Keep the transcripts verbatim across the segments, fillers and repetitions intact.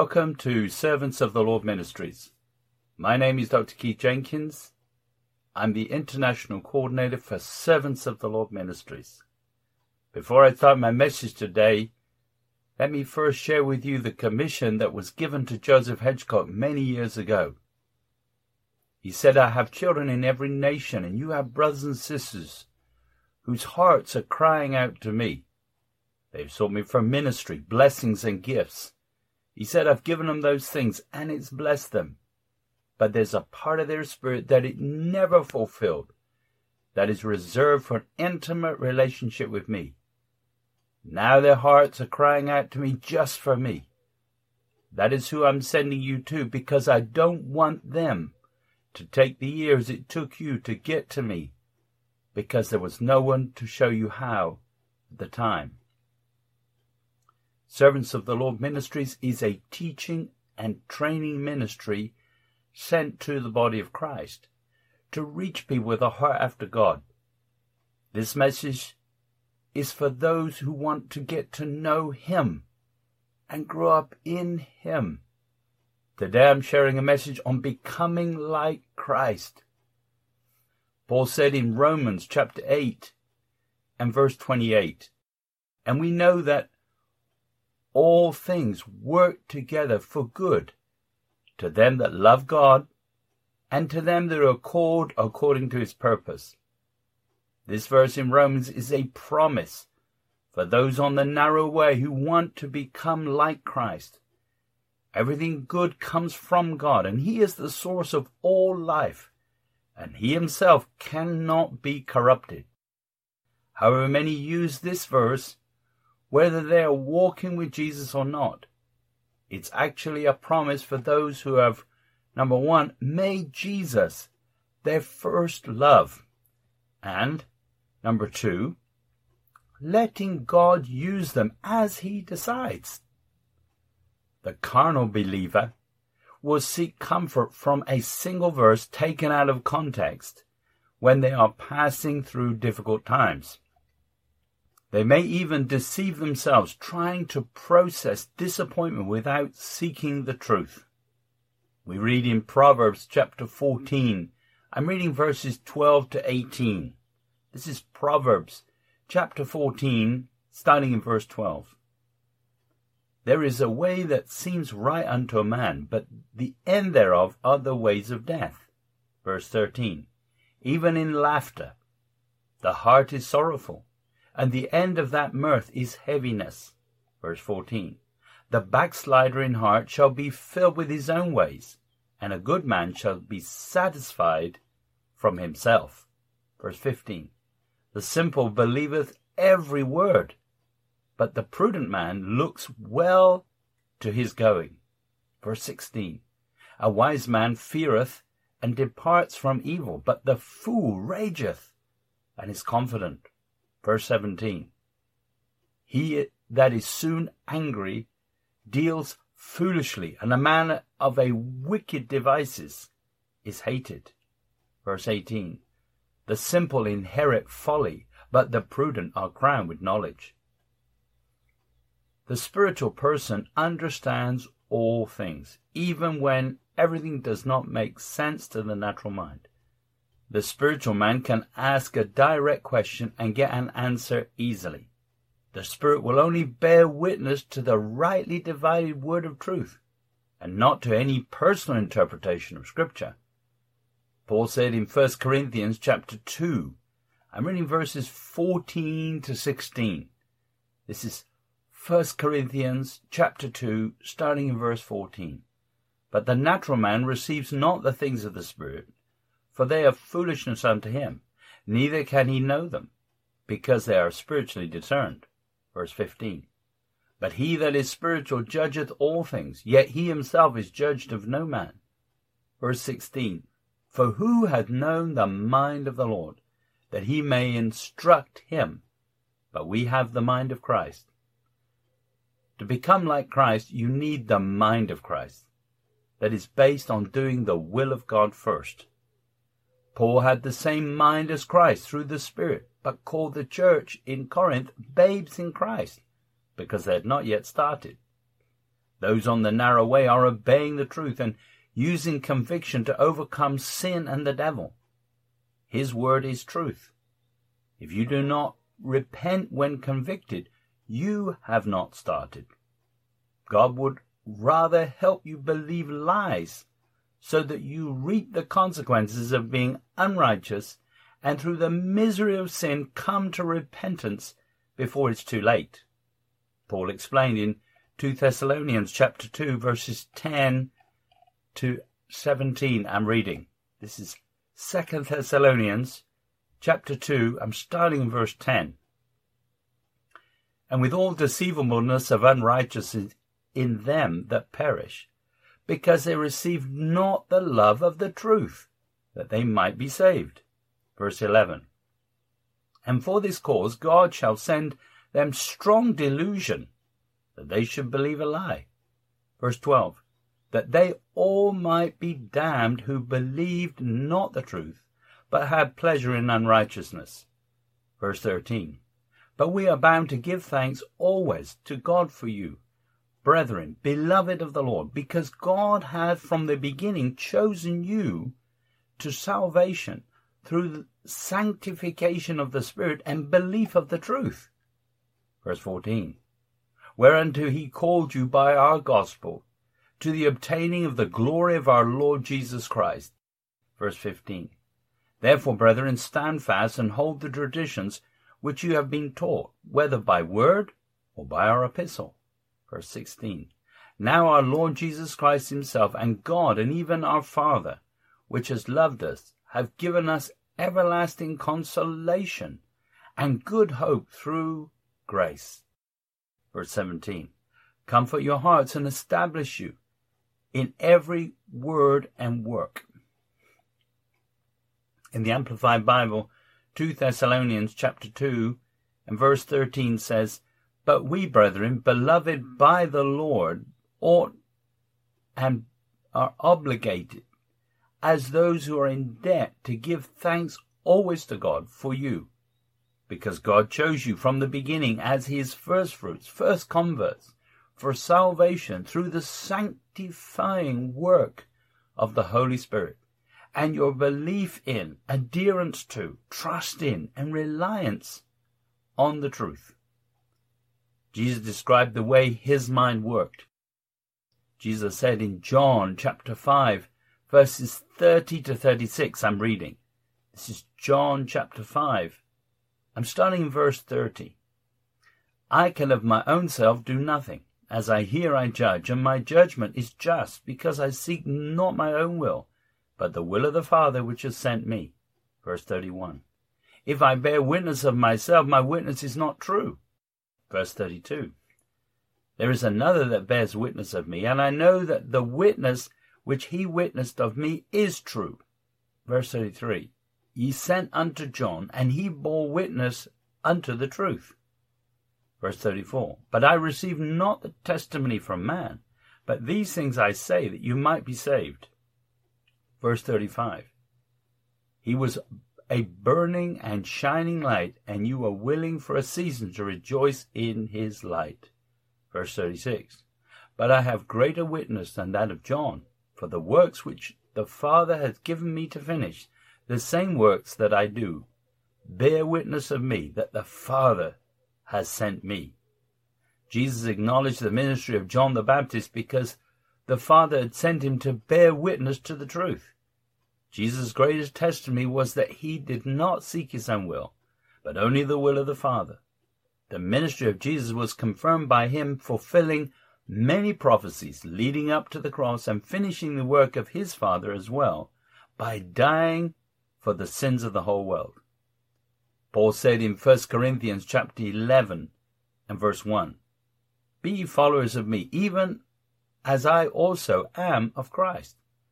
Welcome to Servants of the Lord Ministries. My name is Doctor Keith Jenkins. I'm the International Coordinator for Servants of the Lord Ministries. Before I start my message today, let me first share with you the commission that was given to Joseph Hedgecock many years ago. He said, I have children in every nation, and you have brothers and sisters whose hearts are crying out to me. They've sought me for ministry, blessings, and gifts. He said, I've given them those things, and it's blessed them. But there's a part of their spirit that it never fulfilled, that is reserved for an intimate relationship with me. Now their hearts are crying out to me just for me. That is who I'm sending you to, because I don't want them to take the years it took you to get to me, because there was no one to show you how at the time. Servants of the Lord Ministries is a teaching and training ministry sent to the body of Christ to reach people with a heart after God. This message is for those who want to get to know Him and grow up in Him. Today I'm sharing a message on becoming like Christ. Paul said in Romans chapter eight and verse twenty-eight, and we know that all things work together for good to them that love God and to them that are called according to His purpose. This verse in Romans is a promise for those on the narrow way who want to become like Christ. Everything good comes from God, and He is the source of all life, and He Himself cannot be corrupted. However, many use this verse whether they are walking with Jesus or not. It's actually a promise for those who have, number one, made Jesus their first love, and, number two, letting God use them as He decides. The carnal believer will seek comfort from a single verse taken out of context when they are passing through difficult times. They may even deceive themselves trying to process disappointment without seeking the truth. We read in Proverbs chapter fourteen. I'm reading verses twelve to eighteen. This is Proverbs chapter fourteen, starting in verse twelve. There is a way that seems right unto a man, but the end thereof are the ways of death. Verse thirteen. Even in laughter the heart is sorrowful, and the end of that mirth is heaviness. Verse fourteen. The backslider in heart shall be filled with his own ways, and a good man shall be satisfied from himself. Verse fifteen. The simple believeth every word, but the prudent man looks well to his going. Verse sixteen. A wise man feareth and departs from evil, but the fool rageth and is confident. Verse seventeen. He that is soon angry deals foolishly, and a man of a wicked devices is hated. Verse eighteen. The simple inherit folly, but the prudent are crowned with knowledge. The spiritual person understands all things, even when everything does not make sense to the natural mind. The spiritual man can ask a direct question and get an answer easily. The Spirit will only bear witness to the rightly divided word of truth, and not to any personal interpretation of Scripture. Paul said in First Corinthians chapter two, I'm reading verses fourteen to sixteen. This is First Corinthians chapter two, starting in verse fourteen. But the natural man receives not the things of the Spirit, for they are foolishness unto him, neither can he know them, because they are spiritually discerned. Verse fifteen. But he that is spiritual judgeth all things, yet he himself is judged of no man. Verse sixteen. For who hath known the mind of the Lord, that he may instruct him? But we have the mind of Christ. To become like Christ, you need the mind of Christ, that is based on doing the will of God first. Paul had the same mind as Christ through the Spirit, but called the church in Corinth babes in Christ, because they had not yet started. Those on the narrow way are obeying the truth and using conviction to overcome sin and the devil. His word is truth. If you do not repent when convicted, you have not started. God would rather help you believe lies so that you reap the consequences of being unrighteous and through the misery of sin come to repentance before it's too late. Paul explained in Second Thessalonians chapter two verses ten to seventeen. I'm reading. This is Second Thessalonians chapter two. I'm starting in verse ten. And with all deceivableness of unrighteousness in them that perish, because they receive not the love of the truth, that they might be saved. Verse eleven. And for this cause God shall send them strong delusion, that they should believe a lie. Verse twelve. That they all might be damned who believed not the truth, but had pleasure in unrighteousness. Verse thirteen. But we are bound to give thanks always to God for you, brethren, beloved of the Lord, because God hath from the beginning chosen you to salvation through the sanctification of the Spirit and belief of the truth. Verse fourteen. Whereunto he called you by our gospel, to the obtaining of the glory of our Lord Jesus Christ. Verse fifteen. Therefore, brethren, stand fast and hold the traditions which you have been taught, whether by word or by our epistle. Verse sixteen. Now our Lord Jesus Christ himself and God and even our Father, which has loved us, have given us everlasting consolation and good hope through grace. Verse seventeen. Comfort your hearts and establish you in every word and work. In the Amplified Bible, Second Thessalonians chapter two and verse thirteen says, But we, brethren, beloved by the Lord, ought and are obligated, as those who are in debt, to give thanks always to God for you, because God chose you from the beginning as his firstfruits, first converts, for salvation through the sanctifying work of the Holy Spirit, and your belief in, adherence to, trust in, and reliance on the truth. Jesus described the way his mind worked. Jesus said in John chapter five, verses thirty to thirty-six, I'm reading. This is John chapter five. I'm starting in verse thirty. I can of my own self do nothing. As I hear I judge, and my judgment is just, because I seek not my own will, but the will of the Father which has sent me. Verse thirty-one. If I bear witness of myself, my witness is not true. Verse thirty-two. There is another that bears witness of me, and I know that the witness which he witnessed of me is true. Verse thirty-three. Ye sent unto John, and he bore witness unto the truth. Verse thirty-four. But I received not the testimony from man, but these things I say, that you might be saved. Verse thirty-five. He was a burning and shining light, and you were willing for a season to rejoice in his light. Verse thirty-six. But I have greater witness than that of John, for the works which the Father hath given me to finish, the same works that I do, bear witness of me that the Father has sent me. Jesus acknowledged the ministry of John the Baptist because the Father had sent him to bear witness to the truth. Jesus' greatest testimony was that he did not seek his own will, but only the will of the Father. The ministry of Jesus was confirmed by him fulfilling many prophecies leading up to the cross and finishing the work of his Father as well by dying for the sins of the whole world. Paul said in First Corinthians chapter eleven and verse one, Be ye followers of me, even as I also am of Christ.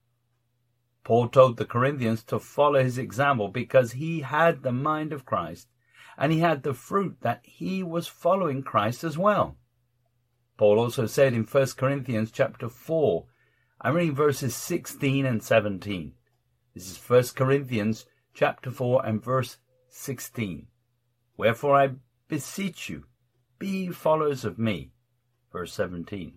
Paul told the Corinthians to follow his example because he had the mind of Christ, and he had the fruit that he was following Christ as well. Paul also said in First Corinthians chapter four, I'm reading verses sixteen and seventeen. This is First Corinthians chapter four and verse sixteen. Wherefore I beseech you, be followers of me. Verse seventeen.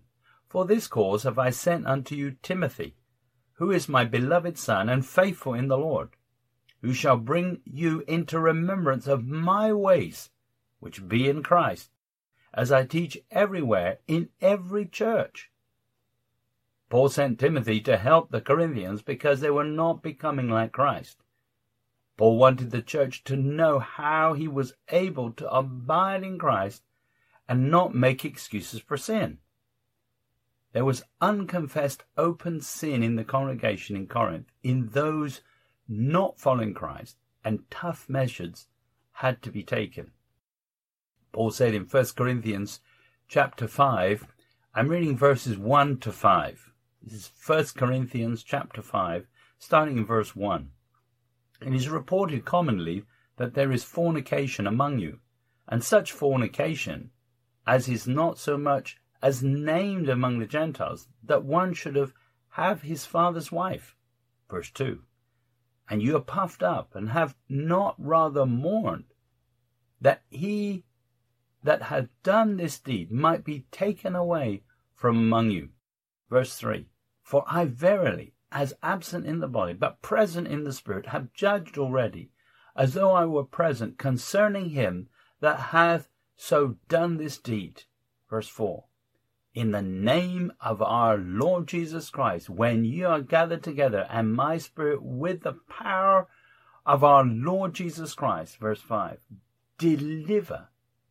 For this cause have I sent unto you Timothy, who is my beloved son and faithful in the Lord, who shall bring you into remembrance of my ways, which be in Christ, as I teach everywhere in every church. Paul sent Timothy to help the Corinthians because they were not becoming like Christ. Paul wanted the church to know how he was able to abide in Christ and not make excuses for sin. There was unconfessed open sin in the congregation in Corinth, in those not following Christ, and tough measures had to be taken. Paul said in First Corinthians chapter five, I'm reading verses one to five. This is First Corinthians chapter five, starting in verse one. It is reported commonly that there is fornication among you, and such fornication as is not so much as named among the Gentiles, that one should have, have his father's wife. Verse two. And you are puffed up, and have not rather mourned, that he that had done this deed might be taken away from among you. Verse three. For I verily, as absent in the body, but present in the spirit, have judged already, as though I were present, concerning him that hath so done this deed. Verse four. In the name of our Lord Jesus Christ, when you are gathered together, and my spirit with the power of our Lord Jesus Christ. Verse five. Deliver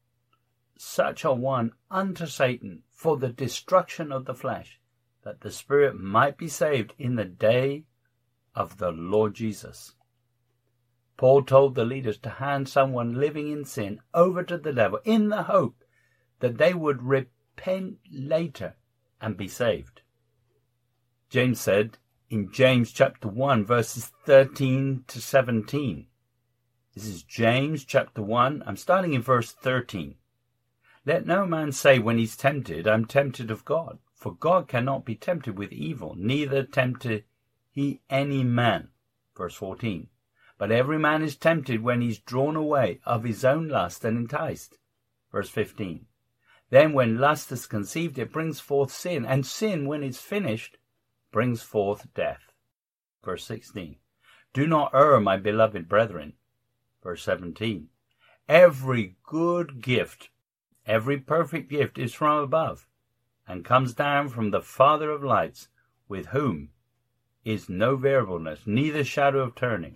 such a one unto Satan for the destruction of the flesh, that the spirit might be saved in the day of the Lord Jesus. Paul told the leaders to hand someone living in sin over to the devil in the hope that they would repent later and be saved. James said in James chapter one, verses thirteen to seventeen. This is James chapter one. I'm starting in verse thirteen. Let no man say when he's tempted, I'm tempted of God. For God cannot be tempted with evil, neither tempted he any man. Verse fourteen. But every man is tempted when he's drawn away of his own lust and enticed. Verse fifteen. Then when lust is conceived, it brings forth sin, and sin, when it's finished, brings forth death. Verse sixteen. Do not err, my beloved brethren. Verse seventeen. Every good gift, every perfect gift is from above, and comes down from the Father of lights, with whom is no variableness, neither shadow of turning.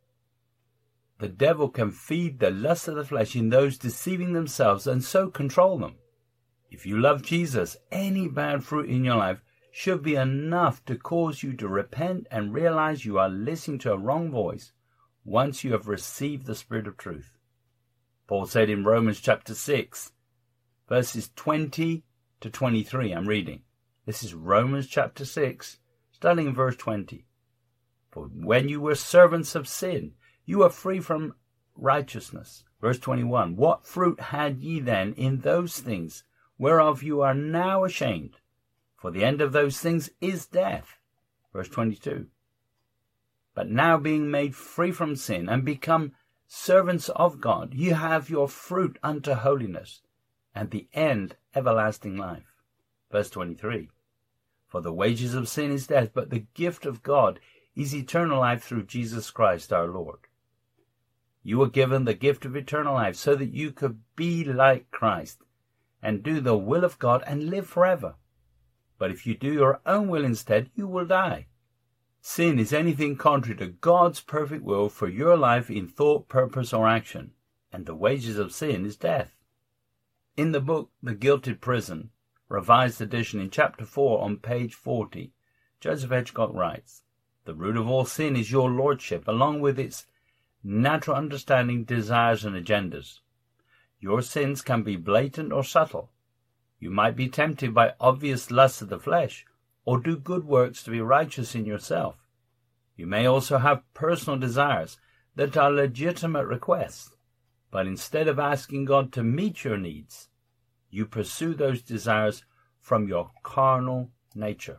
The devil can feed the lust of the flesh in those deceiving themselves, and so control them. If you love Jesus, any bad fruit in your life should be enough to cause you to repent and realize you are listening to a wrong voice once you have received the Spirit of truth. Paul said in Romans chapter six, verses twenty to twenty-three, I'm reading. This is Romans chapter six, starting in verse twenty. For when you were servants of sin, you were free from righteousness. Verse twenty-one. What fruit had ye then in those things whereof you are now ashamed? For the end of those things is death. Verse twenty-two. But now being made free from sin and become servants of God, you have your fruit unto holiness, and the end everlasting life. Verse twenty-three. For the wages of sin is death, but the gift of God is eternal life through Jesus Christ our Lord. You were given the gift of eternal life so that you could be like Christ and do the will of God and live forever. But if you do your own will instead, you will die. Sin is anything contrary to God's perfect will for your life in thought, purpose, or action, and the wages of sin is death. In the book The Gilded Prison, Revised Edition, in chapter four on page forty, Joseph Edgcott writes, the root of all sin is your lordship, along with its natural understanding, desires, and agendas. Your sins can be blatant or subtle. You might be tempted by obvious lusts of the flesh, or do good works to be righteous in yourself. You may also have personal desires that are legitimate requests, but instead of asking God to meet your needs, you pursue those desires from your carnal nature.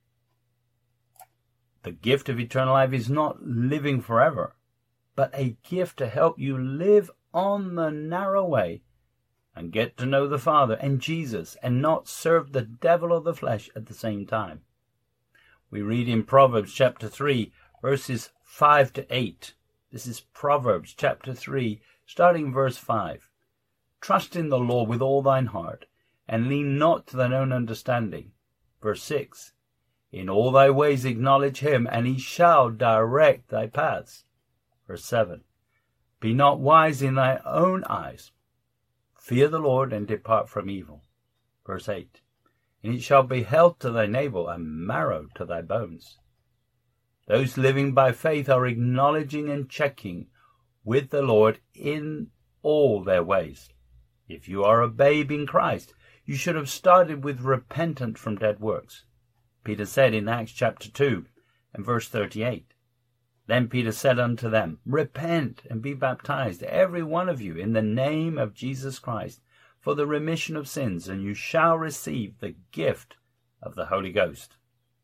The gift of eternal life is not living forever, but a gift to help you live on the narrow way and get to know the Father and Jesus and not serve the devil or the flesh at the same time. We read in Proverbs chapter three, verses five to eight. This is Proverbs chapter three, starting verse five. Trust in the Lord with all thine heart, and lean not to thine own understanding. Verse six. In all thy ways acknowledge him, and he shall direct thy paths. Verse seven. Be not wise in thy own eyes. Fear the Lord, and depart from evil. Verse eight. And it shall be health to thy navel, and marrow to thy bones. Those living by faith are acknowledging and checking with the Lord in all their ways. If you are a babe in Christ, you should have started with repentance from dead works. Peter said in Acts chapter two and verse thirty-eight, Then Peter said unto them, Repent and be baptized, every one of you, in the name of Jesus Christ, for the remission of sins, and you shall receive the gift of the Holy Ghost.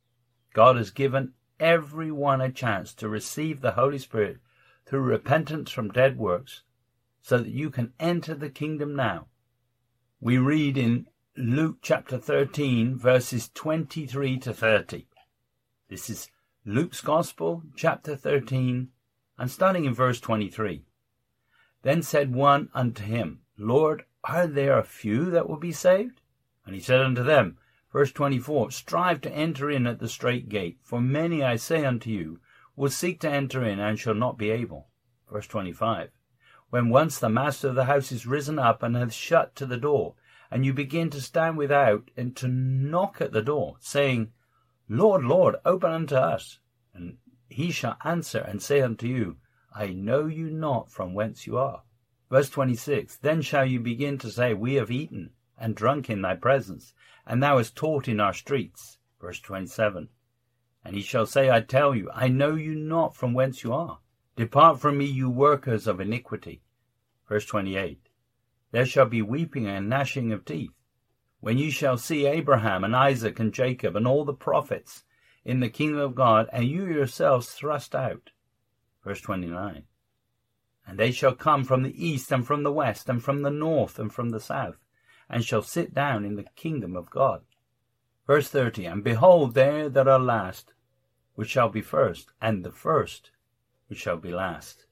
God has given everyone a chance to receive the Holy Spirit through repentance from dead works, so that you can enter the kingdom now. We read in Luke chapter thirteen, verses twenty-three to thirty. This is Luke's Gospel, chapter thirteen, and starting in verse twenty-three. Then said one unto him, Lord, are there a few that will be saved? And he said unto them, verse twenty-four, Strive to enter in at the strait gate, for many, I say unto you, will seek to enter in, and shall not be able. Verse twenty-five. When once the master of the house is risen up, and hath shut to the door, and you begin to stand without, and to knock at the door, saying, Lord, Lord, open unto us. And he shall answer and say unto you, I know you not from whence you are. Verse twenty-six. Then shall you begin to say, We have eaten and drunk in thy presence, and thou hast taught in our streets. Verse twenty-seven. And he shall say, I tell you, I know you not from whence you are. Depart from me, you workers of iniquity. Verse twenty-eight. There shall be weeping and gnashing of teeth, when you shall see Abraham and Isaac and Jacob and all the prophets in the kingdom of God, and you yourselves thrust out. Verse twenty-nine. And they shall come from the east and from the west and from the north and from the south, and shall sit down in the kingdom of God. Verse thirty. And behold, there that are last, which shall be first, and the first, which shall be last.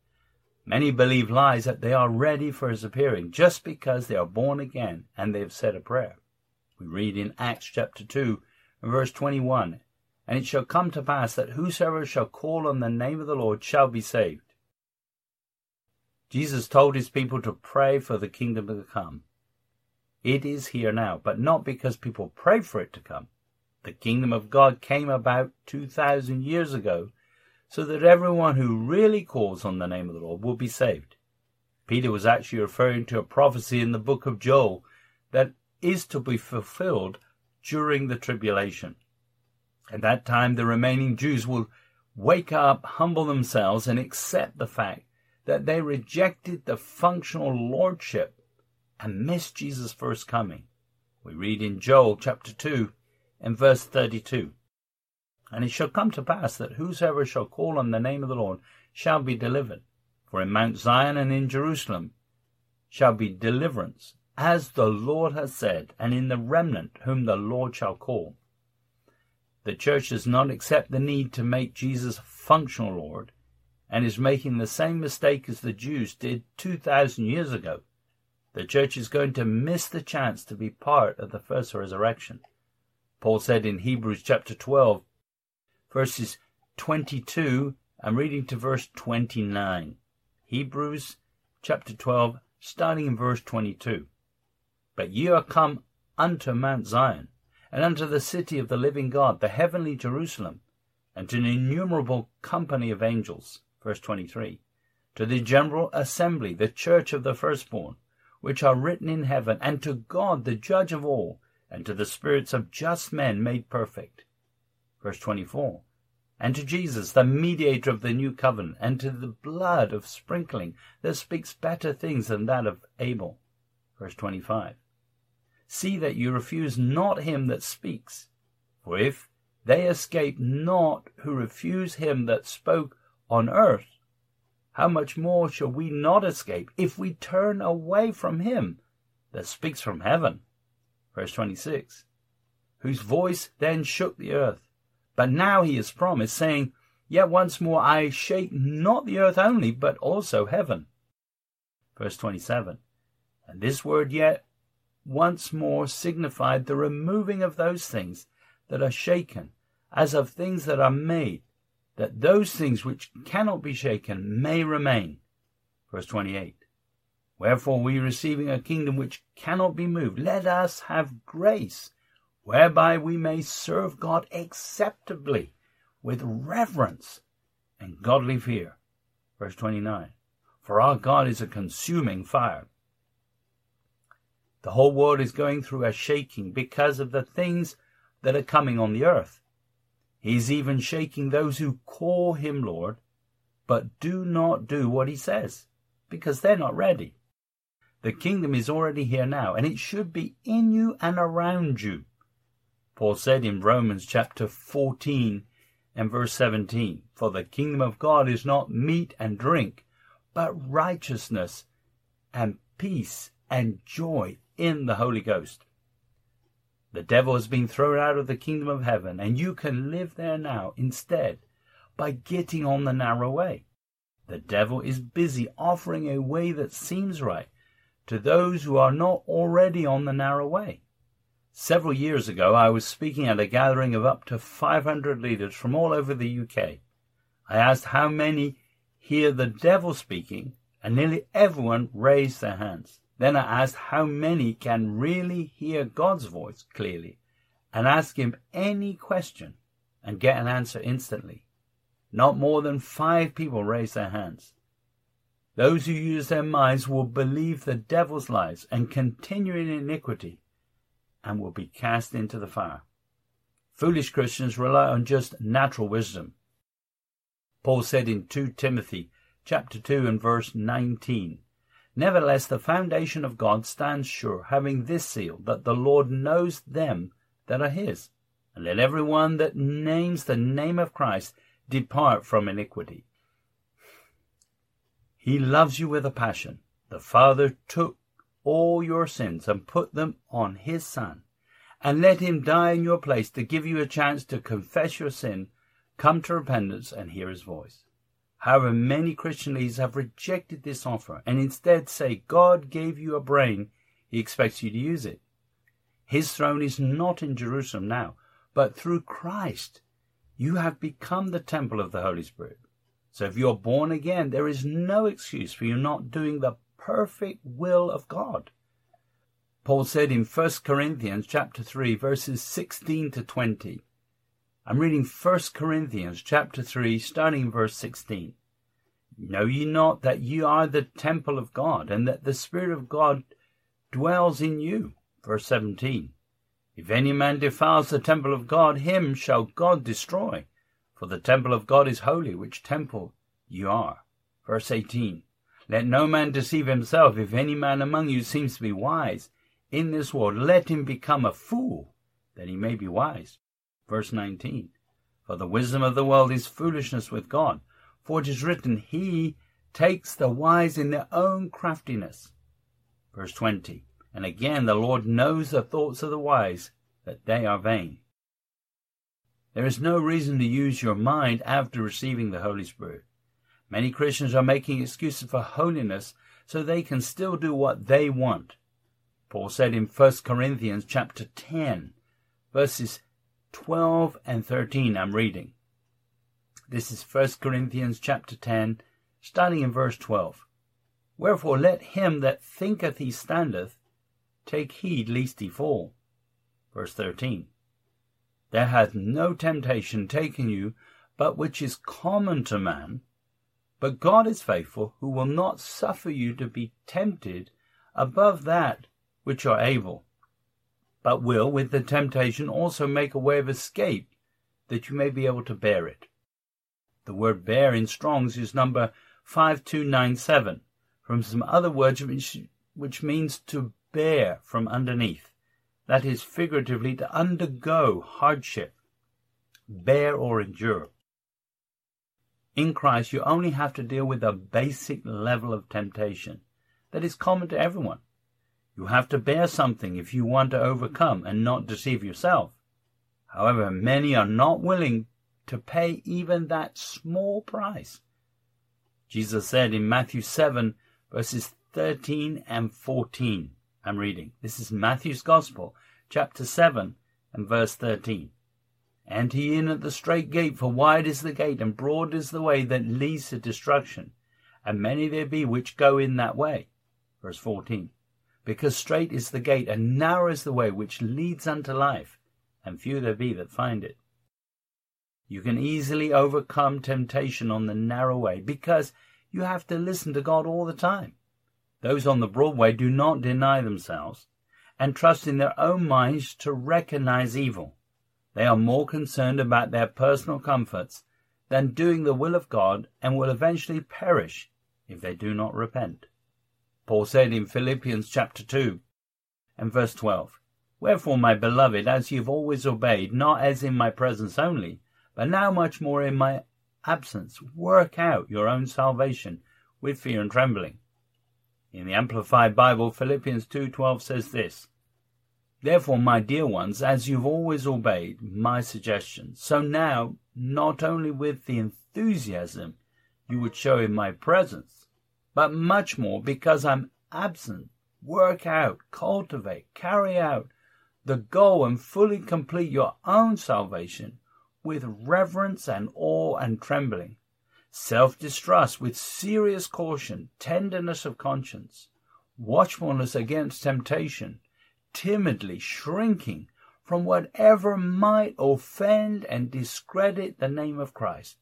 Many believe lies that they are ready for his appearing, just because they are born again and they have said a prayer. We read in Acts chapter two, and verse twenty-one, And it shall come to pass that whosoever shall call on the name of the Lord shall be saved. Jesus told his people to pray for the kingdom to come. It is here now, but not because people pray for it to come. The kingdom of God came about two thousand years ago, so that everyone who really calls on the name of the Lord will be saved. Peter was actually referring to a prophecy in the book of Joel that is to be fulfilled during the tribulation. At that time, the remaining Jews will wake up, humble themselves, and accept the fact that they rejected the functional lordship and missed Jesus' first coming. We read in Joel chapter two and verse thirty-two. And it shall come to pass that whosoever shall call on the name of the Lord shall be delivered. For in Mount Zion and in Jerusalem shall be deliverance, as the Lord has said, and in the remnant whom the Lord shall call. The church does not accept the need to make Jesus functional Lord, and is making the same mistake as the Jews did two thousand years ago. The church is going to miss the chance to be part of the first resurrection. Paul said in Hebrews chapter twelve, verses twenty-two, I'm reading to verse twenty-nine. Hebrews chapter twelve, starting in verse twenty-two. But ye are come unto Mount Zion, and unto the city of the living God, the heavenly Jerusalem, and to an innumerable company of angels. Verse twenty-three. To the general assembly, the church of the firstborn, which are written in heaven, and to God the judge of all, and to the spirits of just men made perfect. Verse twenty-four. And to Jesus, the mediator of the new covenant, and to the blood of sprinkling that speaks better things than that of Abel. Verse twenty-five. See that you refuse not him that speaks. For if they escape not who refuse him that spoke on earth, how much more shall we not escape if we turn away from him that speaks from heaven. Verse twenty-six. Whose voice then shook the earth. But now he has promised, saying, Yet once more I shake not the earth only, but also heaven. Verse twenty-seven. And this word yet once more signified the removing of those things that are shaken, as of things that are made, that those things which cannot be shaken may remain. Verse twenty-eight. Wherefore we, receiving a kingdom which cannot be moved, let us have grace, whereby we may serve God acceptably, with reverence and godly fear. Verse twenty-nine. For our God is a consuming fire. The whole world is going through a shaking because of the things that are coming on the earth. He is even shaking those who call him Lord, but do not do what he says, because they're not ready. The kingdom is already here now, and it should be in you and around you. Paul said in Romans chapter fourteen and verse seventeen, For the kingdom of God is not meat and drink, but righteousness and peace and joy in the Holy Ghost. The devil has been thrown out of the kingdom of heaven, and you can live there now instead by getting on the narrow way. The devil is busy offering a way that seems right to those who are not already on the narrow way. Several years ago, I was speaking at a gathering of up to five hundred leaders from all over the U K. I asked how many hear the devil speaking, and nearly everyone raised their hands. Then I asked how many can really hear God's voice clearly and ask him any question and get an answer instantly. Not more than five people raised their hands. Those who use their minds will believe the devil's lies and continue in iniquity and will be cast into the fire. Foolish Christians rely on just natural wisdom. Paul said in Second Timothy chapter two and verse nineteen, Nevertheless, the foundation of God stands sure, having this seal, that the Lord knows them that are his. And let every one that names the name of Christ depart from iniquity. He loves you with a passion. The Father took all your sins and put them on his Son, and let him die in your place to give you a chance to confess your sin, come to repentance, and hear his voice. However, many Christian leaders have rejected this offer and instead say God gave you a brain, he expects you to use it. His throne is not in Jerusalem now, but through Christ you have become the temple of the Holy Spirit. So if you're born again, there is no excuse for you not doing the perfect will of God. Paul said in First Corinthians chapter three, verses sixteen to twenty, I'm reading First Corinthians chapter three, starting in verse sixteen. Know ye not that ye are the temple of God, and that the Spirit of God dwells in you? Verse seventeen. If any man defiles the temple of God, him shall God destroy. For the temple of God is holy, which temple you are. Verse eighteen. Let no man deceive himself. If any man among you seems to be wise in this world, let him become a fool, that he may be wise. Verse nineteen, For the wisdom of the world is foolishness with God. For it is written, He takes the wise in their own craftiness. Verse twenty, And again the Lord knows the thoughts of the wise, that they are vain. There is no reason to use your mind after receiving the Holy Spirit. Many Christians are making excuses for holiness so they can still do what they want. Paul said in First Corinthians chapter ten, verses twelve and thirteen, I'm reading. This is First Corinthians chapter ten, starting in verse twelve. Wherefore let him that thinketh he standeth take heed lest he fall. Verse thirteen. There hath no temptation taken you, but which is common to man. But God is faithful, who will not suffer you to be tempted above that which are able, but will with the temptation also make a way of escape, that you may be able to bear it. The word bear in Strong's is number five two nine seven, from some other words which, which means to bear from underneath. That is figuratively to undergo hardship, bear or endure. In Christ, you only have to deal with a basic level of temptation that is common to everyone. You have to bear something if you want to overcome and not deceive yourself. However, many are not willing to pay even that small price. Jesus said in Matthew seven, verses thirteen and fourteen, I'm reading. This is Matthew's Gospel, chapter seven and verse thirteen. Enter ye in at the strait gate, for wide is the gate, and broad is the way that leads to destruction, and many there be which go in that way. Verse fourteen. Because strait is the gate, and narrow is the way which leads unto life, and few there be that find it. You can easily overcome temptation on the narrow way, because you have to listen to God all the time. Those on the broad way do not deny themselves, and trust in their own minds to recognize evil. They are more concerned about their personal comforts than doing the will of God, and will eventually perish if they do not repent. Paul said in Philippians chapter two and verse twelve, Wherefore, my beloved, as ye have always obeyed, not as in my presence only, but now much more in my absence, work out your own salvation with fear and trembling. In the Amplified Bible, Philippians two twelve says this, Therefore, my dear ones, as you've always obeyed my suggestions, so now, not only with the enthusiasm you would show in my presence, but much more because I'm absent, work out, cultivate, carry out the goal and fully complete your own salvation with reverence and awe and trembling, self-distrust with serious caution, tenderness of conscience, watchfulness against temptation, timidly shrinking from whatever might offend and discredit the name of Christ.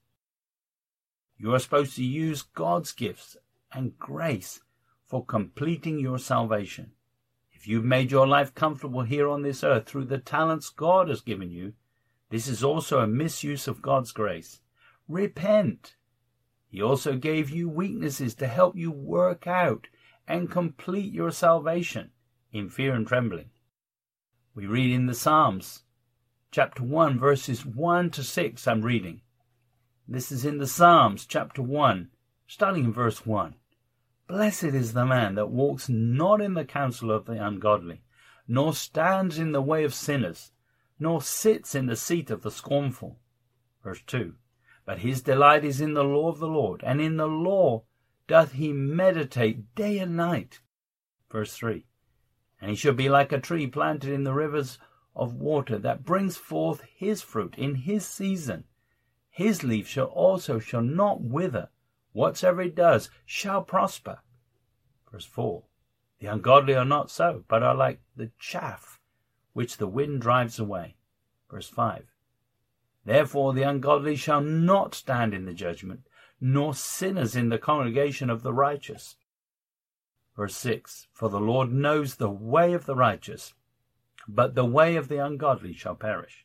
You are supposed to use God's gifts and grace for completing your salvation. If you've made your life comfortable here on this earth through the talents God has given you, this is also a misuse of God's grace. Repent. He also gave you weaknesses to help you work out and complete your salvation in fear and trembling. We read in the Psalms, chapter one, verses one to six, I'm reading. This is in the Psalms, chapter one, starting in verse one. Blessed is the man that walks not in the counsel of the ungodly, nor stands in the way of sinners, nor sits in the seat of the scornful. Verse two. But his delight is in the law of the Lord, and in the law doth he meditate day and night. Verse three. And he shall be like a tree planted in the rivers of water, that brings forth his fruit in his season. His leaf shall also shall not wither. Whatsoever he does shall prosper. Verse four. The ungodly are not so, but are like the chaff which the wind drives away. Verse five. Therefore the ungodly shall not stand in the judgment, nor sinners in the congregation of the righteous. Verse six. For the Lord knows the way of the righteous, but the way of the ungodly shall perish.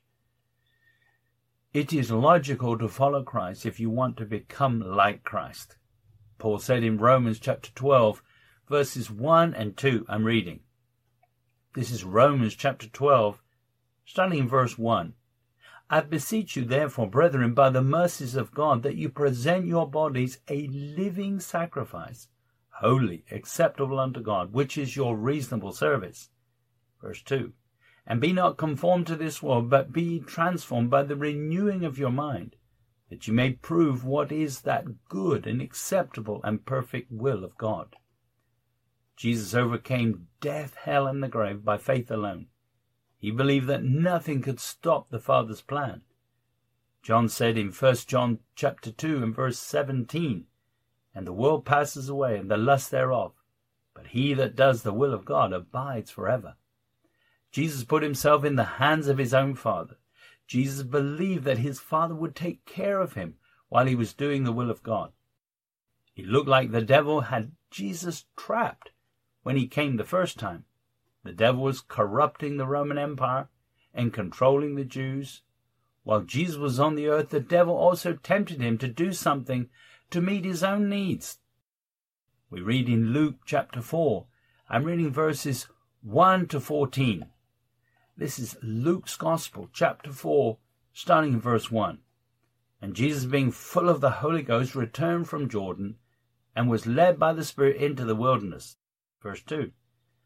It is logical to follow Christ if you want to become like Christ. Paul said in Romans chapter twelve, verses one and two, I'm reading. This is Romans chapter twelve, starting in verse one. I beseech you therefore, brethren, by the mercies of God, that you present your bodies a living sacrifice, holy, acceptable unto God, which is your reasonable service. Verse two. And be not conformed to this world, but be ye transformed by the renewing of your mind, that you may prove what is that good and acceptable and perfect will of God. Jesus overcame death, hell, and the grave by faith alone. He believed that nothing could stop the Father's plan. John said in First John chapter two and verse seventeen, And the world passes away, and the lust thereof, but he that does the will of God abides forever. Jesus put himself in the hands of his own Father. Jesus believed that his Father would take care of him while he was doing the will of God. It looked like the devil had Jesus trapped when he came the first time. The devil was corrupting the Roman Empire and controlling the Jews. While Jesus was on the earth, the devil also tempted him to do something to meet his own needs. We read in Luke chapter four. I'm reading verses one to fourteen. This is Luke's Gospel, chapter four, starting in verse one. And Jesus, being full of the Holy Ghost, returned from Jordan, and was led by the Spirit into the wilderness. Verse two.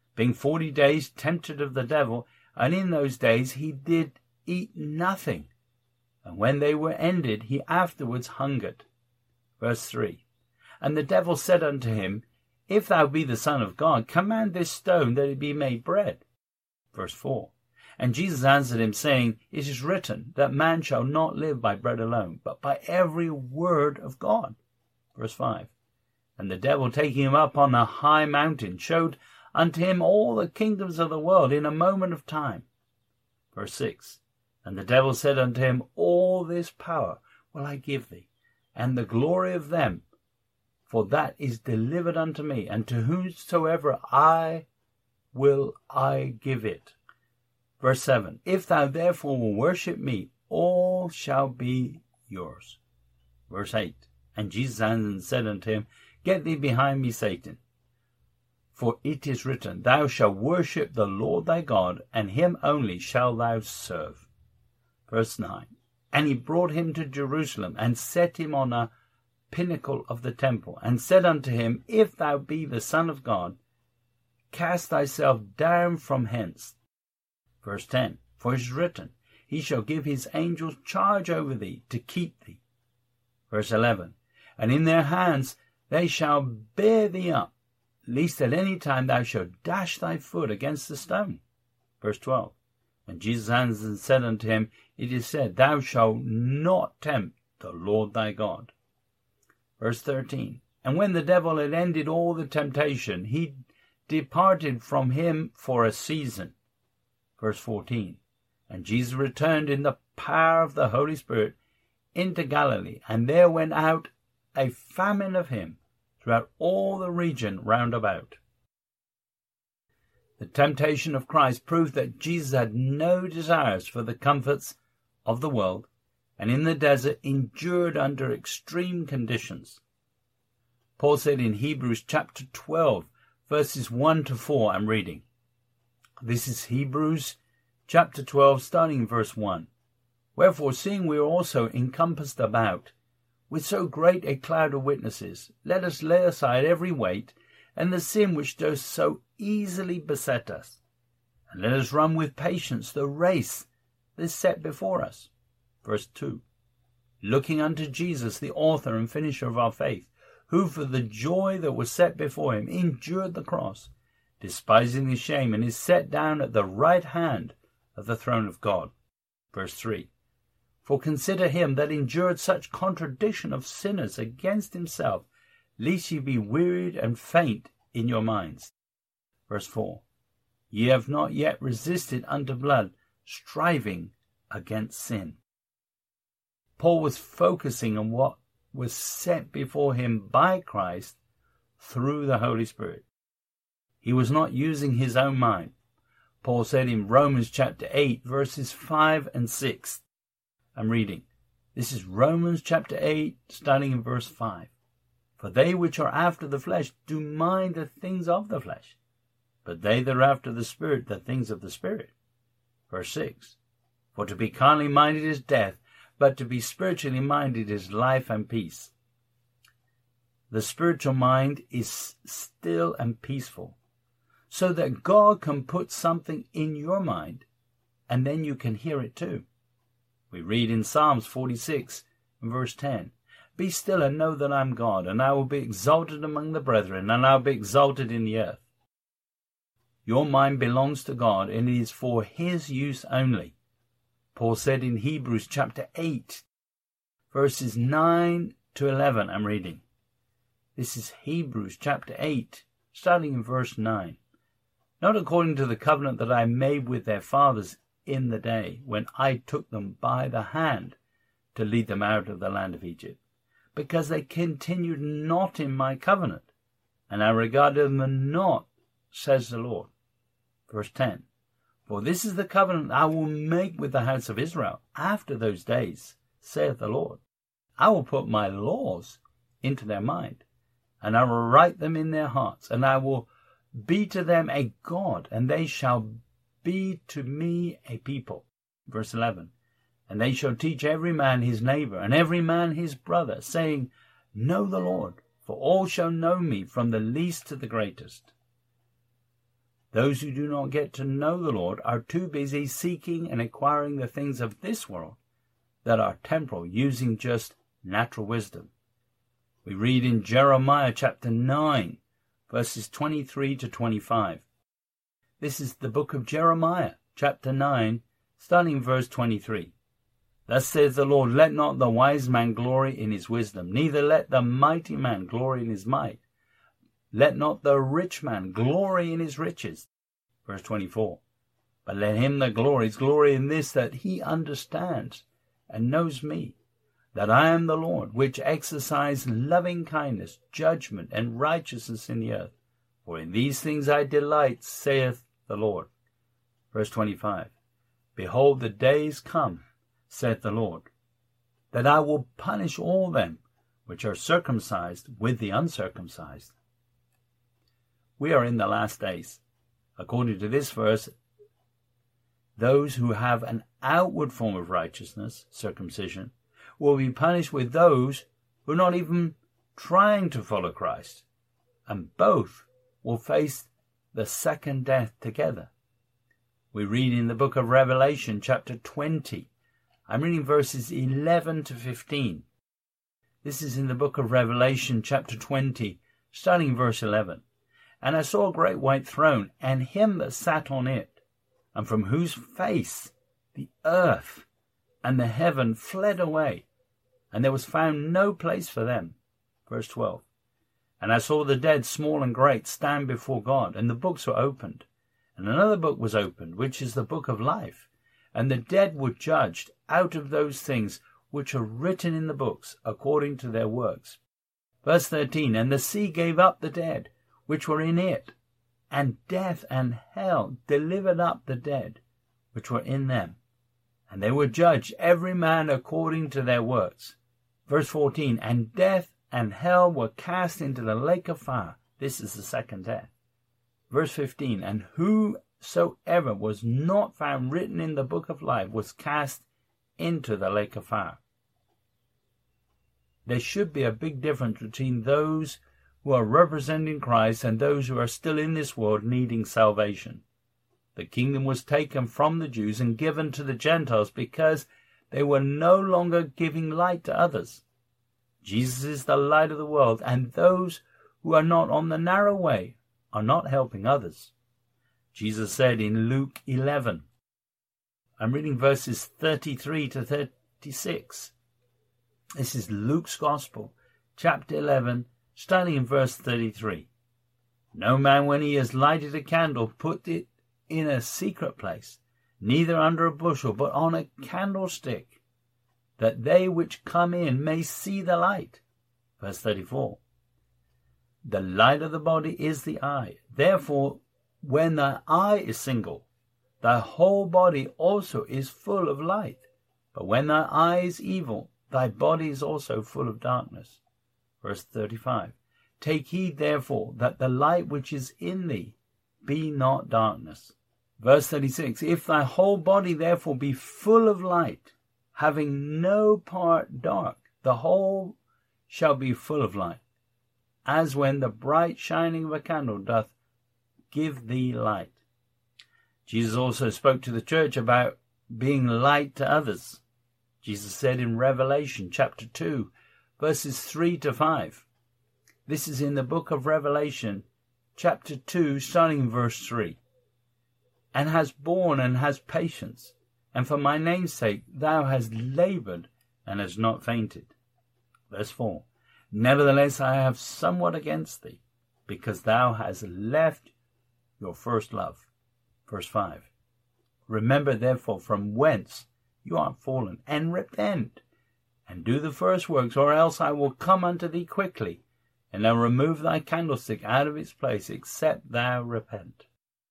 being forty days tempted of the devil, and in those days he did eat nothing. And when they were ended, he afterwards hungered. Verse three. And the devil said unto him, If thou be the Son of God, command this stone that it be made bread. Verse four. And Jesus answered him, saying, It is written, that man shall not live by bread alone, but by every word of God. Verse five. And the devil, taking him up on a high mountain, showed unto him all the kingdoms of the world in a moment of time. Verse six. And the devil said unto him, All this power will I give thee, and the glory of them, for that is delivered unto me, and to whomsoever I will I give it. Verse seven. If thou therefore will worship me, all shall be yours. Verse eight. And Jesus answered and said unto him, Get thee behind me, Satan. For it is written, Thou shalt worship the Lord thy God, and him only shalt thou serve. Verse nine. And he brought him to Jerusalem, and set him on a pinnacle of the temple, and said unto him, If thou be the Son of God, cast thyself down from hence. Verse ten. For it is written, He shall give his angels charge over thee, to keep thee. Verse eleven. And in their hands they shall bear thee up, lest at any time thou shalt dash thy foot against the stone. Verse twelve. And Jesus answered and said unto him, It is said, Thou shalt not tempt the Lord thy God. Verse thirteen. And when the devil had ended all the temptation, he departed from him for a season. Verse fourteen. And Jesus returned in the power of the Holy Spirit into Galilee, and there went out a famine of him throughout all the region round about. The temptation of Christ proved that Jesus had no desires for the comforts of the world, and in the desert endured under extreme conditions. Paul said in Hebrews chapter twelve, verses one to four, I'm reading. This is Hebrews chapter twelve, starting in verse one. Wherefore, seeing we are also encompassed about with so great a cloud of witnesses, let us lay aside every weight, and the sin which does so easily beset us, and let us run with patience the race that is set before us. Verse two. Looking unto Jesus, the author and finisher of our faith, who for the joy that was set before him endured the cross, despising the shame, and is set down at the right hand of the throne of God. Verse three. For consider him that endured such contradiction of sinners against himself, lest ye be wearied and faint in your minds. Verse four. Ye have not yet resisted unto blood, striving against sin. Paul was focusing on what was set before him by Christ through the Holy Spirit. He was not using his own mind. Paul said in Romans chapter eight, verses five and six, I'm reading. This is Romans chapter eight, starting in verse five. For they which are after the flesh do mind the things of the flesh, but they that are after the Spirit, the things of the Spirit. Verse six. For to be carnally minded is death, but to be spiritually minded is life and peace. The spiritual mind is still and peaceful, so that God can put something in your mind, and then you can hear it too. We read in Psalms forty-six, verse ten, Be still and know that I am God, and I will be exalted among the brethren, and I will be exalted in the earth. Your mind belongs to God, and it is for his use only. Paul said in Hebrews chapter eight, verses nine to eleven, I'm reading. This is Hebrews chapter eight, starting in verse nine. Not according to the covenant that I made with their fathers in the day when I took them by the hand to lead them out of the land of Egypt, because they continued not in my covenant, and I regarded them not, says the Lord. Verse ten. For this is the covenant I will make with the house of Israel after those days, saith the Lord. I will put my laws into their mind, and I will write them in their hearts, and I will be to them a God, and they shall be to me a people. Verse eleven. And they shall teach every man his neighbor, and every man his brother, saying, Know the Lord, for all shall know me, from the least to the greatest. Those who do not get to know the Lord are too busy seeking and acquiring the things of this world that are temporal, using just natural wisdom. We read in Jeremiah chapter nine, verses twenty-three to twenty-five. This is the book of Jeremiah, chapter nine, starting verse twenty-three. Thus says the Lord, let not the wise man glory in his wisdom, neither let the mighty man glory in his might. Let not the rich man glory in his riches. Verse twenty-four. But let him that glories glory in this, that he understands and knows me, that I am the Lord, which exercise loving kindness, judgment, and righteousness in the earth. For in these things I delight, saith the Lord. Verse twenty-five. Behold, the days come, saith the Lord, that I will punish all them which are circumcised with the uncircumcised. We are in the last days. According to this verse, those who have an outward form of righteousness, circumcision, will be punished with those who are not even trying to follow Christ, and both will face the second death together. We read in the book of Revelation, chapter twenty. I'm reading verses eleven to fifteen. This is in the book of Revelation, chapter twenty, starting verse eleven. And I saw a great white throne, and him that sat on it, and from whose face the earth and the heaven fled away, and there was found no place for them. Verse twelve. And I saw the dead, small and great, stand before God, and the books were opened. And another book was opened, which is the book of life. And the dead were judged out of those things which are written in the books, according to their works. Verse thirteen. And the sea gave up the dead, which were in it, and death and hell delivered up the dead, which were in them. And they were judged, every man according to their works. Verse fourteen. And death and hell were cast into the lake of fire. This is the second death. Verse fifteen. And whosoever was not found written in the book of life was cast into the lake of fire. There should be a big difference between those who are representing Christ and those who are still in this world needing salvation. The kingdom was taken from the Jews and given to the Gentiles because they were no longer giving light to others. Jesus is the light of the world, and those who are not on the narrow way are not helping others. Jesus said in Luke eleven, I'm reading verses thirty-three to thirty-six. This is Luke's Gospel, chapter eleven, starting in verse thirty-three. No man, when he has lighted a candle, put it in a secret place, neither under a bushel, but on a candlestick, that they which come in may see the light. Verse thirty-four. The light of the body is the eye. Therefore, when thy eye is single, thy whole body also is full of light. But when thy eye is evil, thy body is also full of darkness. Verse thirty-five. Take heed, therefore, that the light which is in thee be not darkness. Verse thirty-six. If thy whole body therefore be full of light, having no part dark, the whole shall be full of light, as when the bright shining of a candle doth give thee light. Jesus also spoke to the church about being light to others. Jesus said in Revelation chapter two, verses three to five. This is in the book of Revelation, chapter two, starting in verse three. And has borne and has patience, and for my name's sake thou hast laboured and hast not fainted. Verse four. Nevertheless I have somewhat against thee, because thou hast left your first love. Verse five. Remember therefore from whence you are fallen, and repent, and do the first works, or else I will come unto thee quickly, and I'll remove thy candlestick out of its place, except thou repent.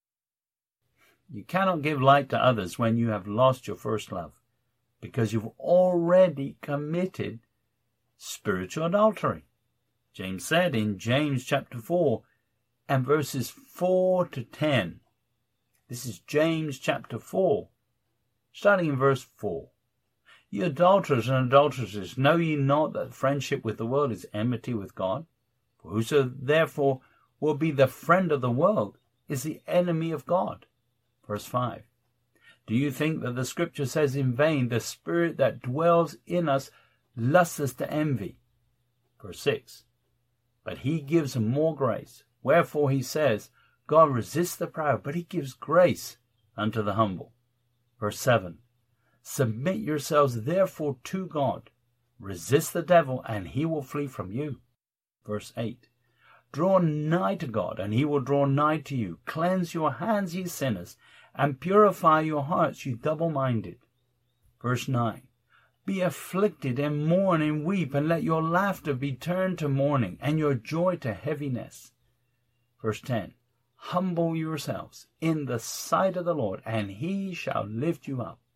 You cannot give light to others when you have lost your first love, because you've already committed spiritual adultery. James said in James chapter four and verses four to ten. This is James chapter four, starting in verse four. Ye adulterers and adulteresses, know ye not that friendship with the world is enmity with God? For whoso therefore will be the friend of the world is the enemy of God. Verse five. Do you think that the scripture says in vain, the spirit that dwells in us lusteth to envy? Verse six. But he gives more grace. Wherefore he says, God resists the proud, but he gives grace unto the humble. Verse seven. Submit yourselves therefore to God. Resist the devil, and he will flee from you. Verse eight. Draw nigh to God, and he will draw nigh to you. Cleanse your hands, ye sinners, and purify your hearts, you double-minded. Verse nine. Be afflicted, and mourn, and weep, and let your laughter be turned to mourning, and your joy to heaviness. Verse ten. Humble yourselves in the sight of the Lord, and he shall lift you up.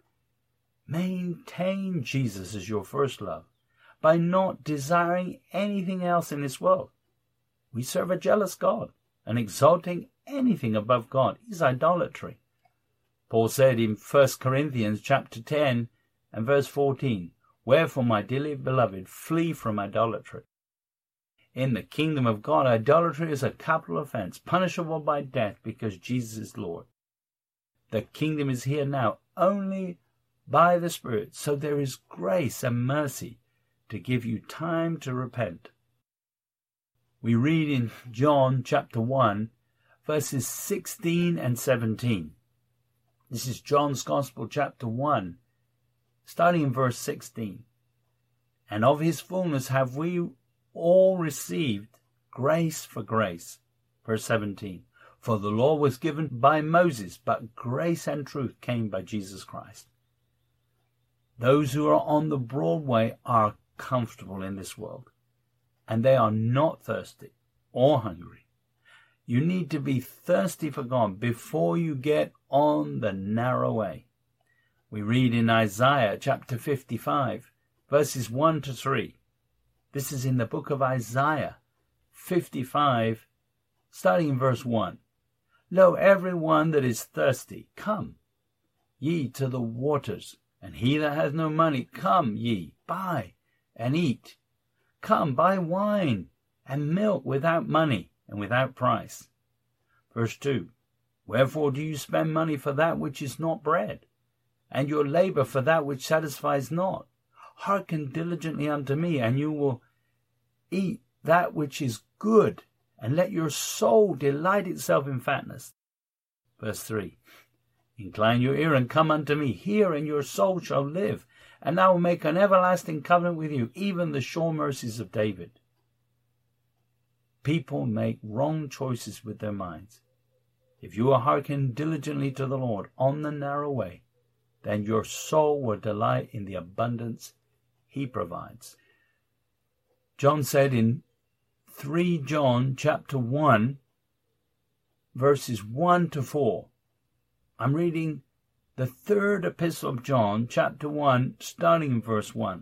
Maintain Jesus as your first love by not desiring anything else in this world. We serve a jealous God, and exalting anything above God is idolatry. Paul said in First Corinthians chapter ten and verse fourteen, Wherefore, my dearly beloved, flee from idolatry. In the kingdom of God, idolatry is a capital offense, punishable by death, because Jesus is Lord. The kingdom is here now only by the Spirit, so there is grace and mercy to give you time to repent. We read in John chapter one, verses sixteen and seventeen. This is John's Gospel chapter one, starting in verse sixteen. And of his fullness have we all received grace for grace. Verse seventeen. For the law was given by Moses, but grace and truth came by Jesus Christ. Those who are on the broad way are comfortable in this world, and they are not thirsty or hungry. You need to be thirsty for God before you get on the narrow way. We read in Isaiah chapter fifty-five, verses one to three. This is in the book of Isaiah fifty-five, starting in verse one. Lo, every one that is thirsty, come ye to the waters, and he that hath no money, come ye, buy and eat. Come, buy wine and milk without money and without price. Verse two. Wherefore do you spend money for that which is not bread, and your labor for that which satisfies not? Hearken diligently unto me, and you will eat that which is good, and let your soul delight itself in fatness. Verse three. Incline your ear and come unto me. Hear, and your soul shall live, and I will make an everlasting covenant with you, even the sure mercies of David. People make wrong choices with their minds. If you will hearken diligently to the Lord on the narrow way, then your soul will delight in the abundance he provides. John said in Three John chapter one, verses one to four. I'm reading the third epistle of John, chapter one, starting in verse one.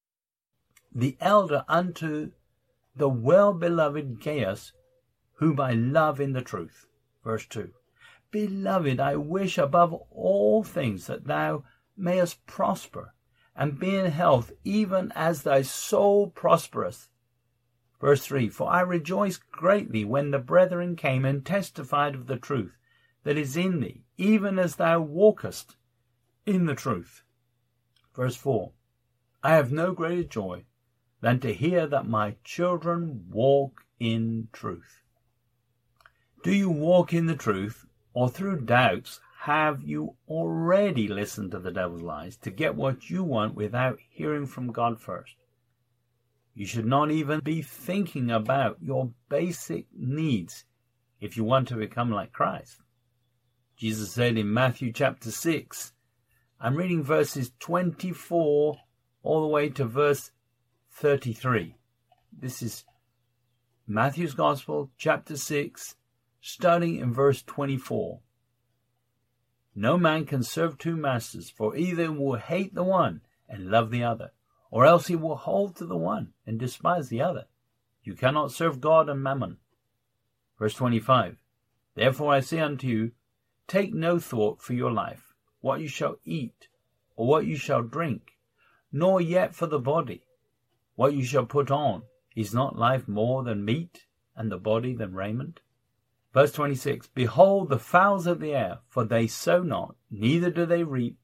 The elder unto the well-beloved Gaius, whom I love in the truth. Verse two. Beloved, I wish above all things that thou mayest prosper, and be in health, even as thy soul prospereth. Verse three. For I rejoiced greatly when the brethren came and testified of the truth that is in thee, even as thou walkest in the truth. Verse four. I have no greater joy than to hear that my children walk in truth. Do you walk in the truth, or through doubts have you already listened to the devil's lies to get what you want without hearing from God first? You should not even be thinking about your basic needs if you want to become like Christ. Jesus said in Matthew chapter six, I'm reading verses twenty-four all the way to verse thirty-three. This is Matthew's Gospel, chapter six, starting in verse twenty-four. No man can serve two masters, for either will hate the one and love the other, or else he will hold to the one and despise the other. You cannot serve God and mammon. Verse twenty-five. Therefore I say unto you, take no thought for your life, what you shall eat, or what you shall drink, nor yet for the body, what you shall put on. Is not life more than meat, and the body than raiment? Verse twenty-six, behold the fowls of the air, for they sow not, neither do they reap,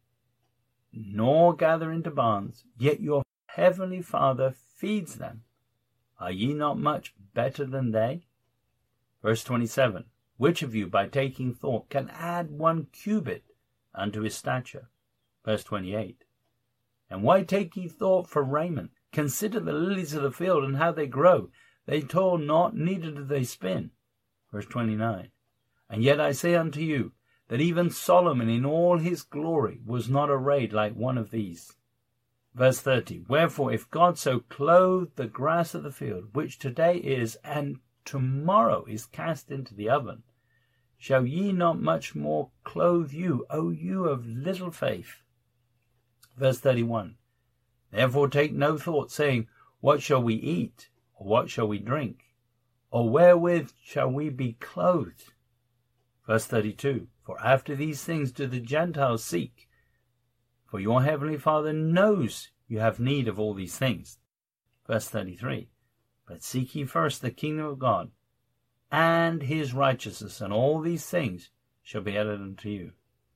nor gather into barns, yet your heavenly Father feeds them. Are ye not much better than they? Verse twenty-seven, which of you by taking thought can add one cubit unto his stature? Verse twenty-eight, and why take ye thought for raiment? Consider the lilies of the field, and how they grow. They toil not, neither do they spin. Verse twenty-nine, and yet I say unto you, that even Solomon in all his glory was not arrayed like one of these. Verse thirty, wherefore if God so clothe the grass of the field, which today is, and tomorrow is cast into the oven, shall ye not much more clothe you, O you of little faith? Verse thirty-one, therefore take no thought, saying, what shall we eat, or what shall we drink, or wherewith shall we be clothed? Verse thirty-two, for after these things do the Gentiles seek. For your heavenly Father knows you have need of all these things. Verse thirty-three, but seek ye first the kingdom of God, and his righteousness, and all these things shall be added unto you.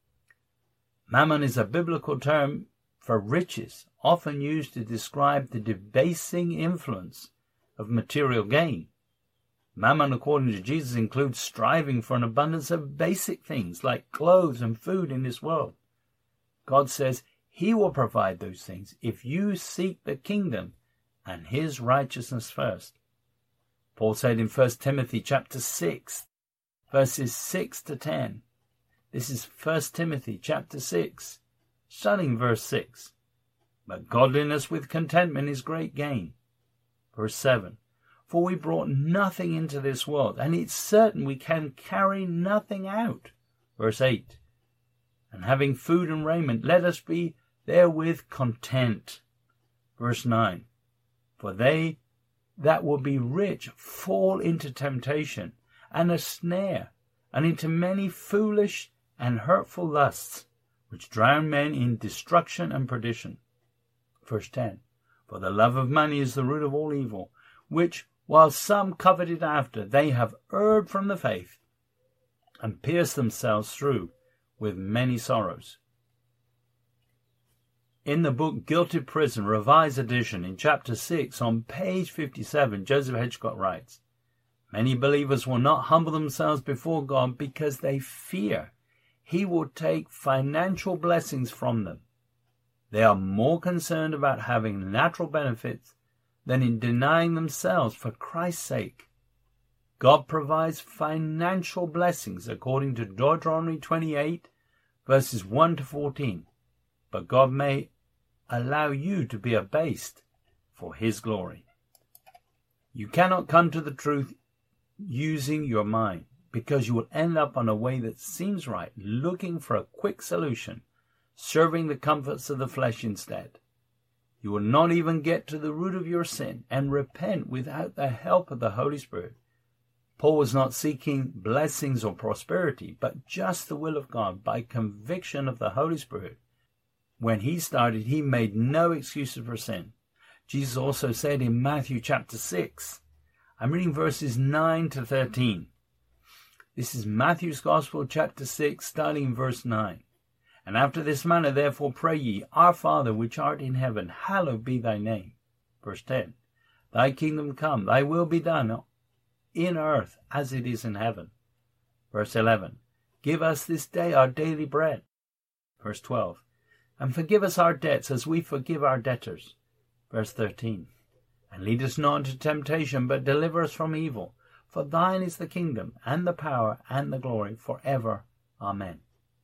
Mammon is a biblical term for riches, often used to describe the debasing influence of material gain. Mammon, according to Jesus, includes striving for an abundance of basic things like clothes and food in this world. God says he will provide those things if you seek the kingdom and his righteousness first. Paul said in First Timothy chapter six, verses six to ten. This is First Timothy chapter six, starting verse six. But godliness with contentment is great gain. Verse seven. For we brought nothing into this world, and it's certain we can carry nothing out. Verse eight. And having food and raiment, let us be therewith content. Verse nine. For they that will be rich fall into temptation and a snare, and into many foolish and hurtful lusts, which drown men in destruction and perdition. Verse ten. For the love of money is the root of all evil, which, while some coveted after, they have erred from the faith, and pierced themselves through with many sorrows. In the book Guilty Prison, Revised Edition, in chapter six, on page fifty-seven, Joseph Hitchcock writes, many believers will not humble themselves before God because they fear he will take financial blessings from them. They are more concerned about having natural benefits than in denying themselves for Christ's sake. God provides financial blessings according to Deuteronomy twenty-eight, verses one to fourteen. But God may allow you to be abased for his glory. You cannot come to the truth using your mind, because you will end up on a way that seems right, looking for a quick solution, serving the comforts of the flesh instead. You will not even get to the root of your sin and repent without the help of the Holy Spirit. Paul was not seeking blessings or prosperity, but just the will of God by conviction of the Holy Spirit. When he started, he made no excuses for sin. Jesus also said in Matthew chapter six, I'm reading verses nine to thirteen. This is Matthew's Gospel chapter six, starting in verse nine. And after this manner, therefore, pray ye, Our Father, which art in heaven, hallowed be thy name. Verse ten. Thy kingdom come, thy will be done in earth as it is in heaven. Verse eleven. Give us this day our daily bread. Verse twelve. And forgive us our debts as we forgive our debtors. Verse thirteen. And lead us not into temptation, but deliver us from evil. For thine is the kingdom, and the power, and the glory, for ever. Amen.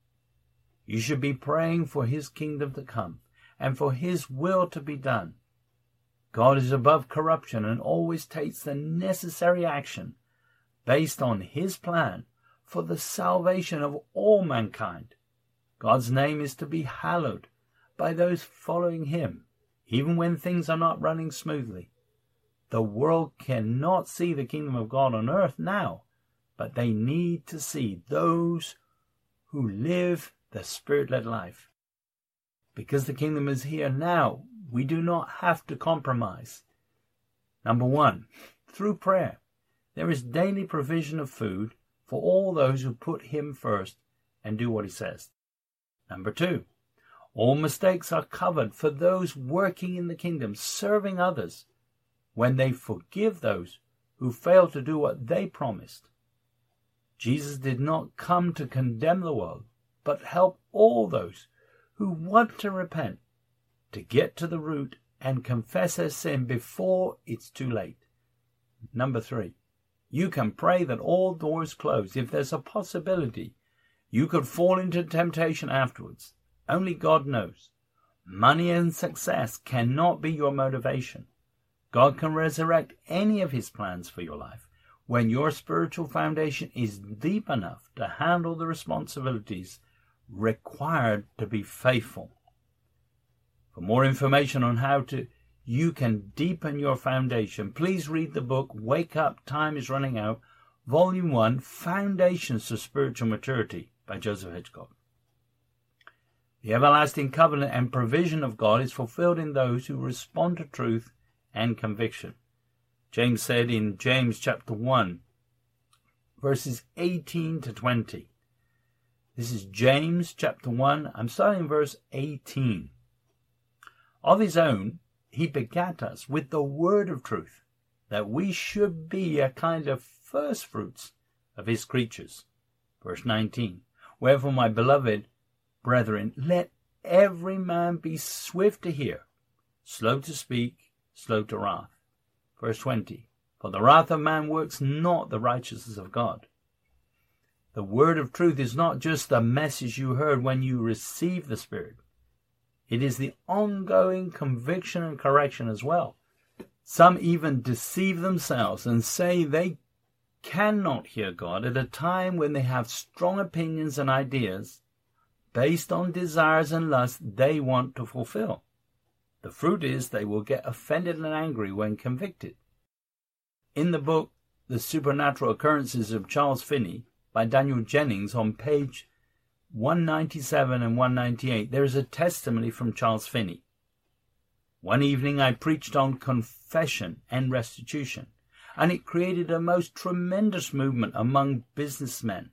You should be praying for his kingdom to come, and for his will to be done. God is above corruption and always takes the necessary action based on his plan for the salvation of all mankind. God's name is to be hallowed by those following him, even when things are not running smoothly. The world cannot see the kingdom of God on earth now, but they need to see those who live the Spirit-led life. Because the kingdom is here now, we do not have to compromise. Number one, through prayer, there is daily provision of food for all those who put him first and do what he says. Number two, all mistakes are covered for those working in the kingdom, serving others, when they forgive those who fail to do what they promised. Jesus did not come to condemn the world, but help all those who want to repent, to get to the root and confess their sin before it's too late. Number three, you can pray that all doors close. If there's a possibility, you could fall into temptation afterwards. Only God knows. Money and success cannot be your motivation. God can resurrect any of his plans for your life when your spiritual foundation is deep enough to handle the responsibilities required to be faithful. For more information on how to you can deepen your foundation, please read the book Wake Up, Time is Running Out, Volume one, Foundations to Spiritual Maturity by Joseph Hitchcock. The everlasting covenant and provision of God is fulfilled in those who respond to truth and conviction. James said in James chapter one, verses eighteen to twenty. This is James chapter one. I'm starting in verse eighteen. Of his own, he begat us with the word of truth, that we should be a kind of first fruits of his creatures. Verse nineteen. Wherefore, my beloved brethren, let every man be swift to hear, slow to speak, slow to wrath. Verse twenty. For the wrath of man works not the righteousness of God. The word of truth is not just the message you heard when you received the Spirit. It is the ongoing conviction and correction as well. Some even deceive themselves and say they cannot hear God at a time when they have strong opinions and ideas based on desires and lusts they want to fulfill. The fruit is they will get offended and angry when convicted. In the book, The Supernatural Occurrences of Charles Finney, by Daniel Jennings, on page one ninety-seven and one ninety-eight, there is a testimony from Charles Finney. One evening I preached on confession and restitution, and it created a most tremendous movement among businessmen.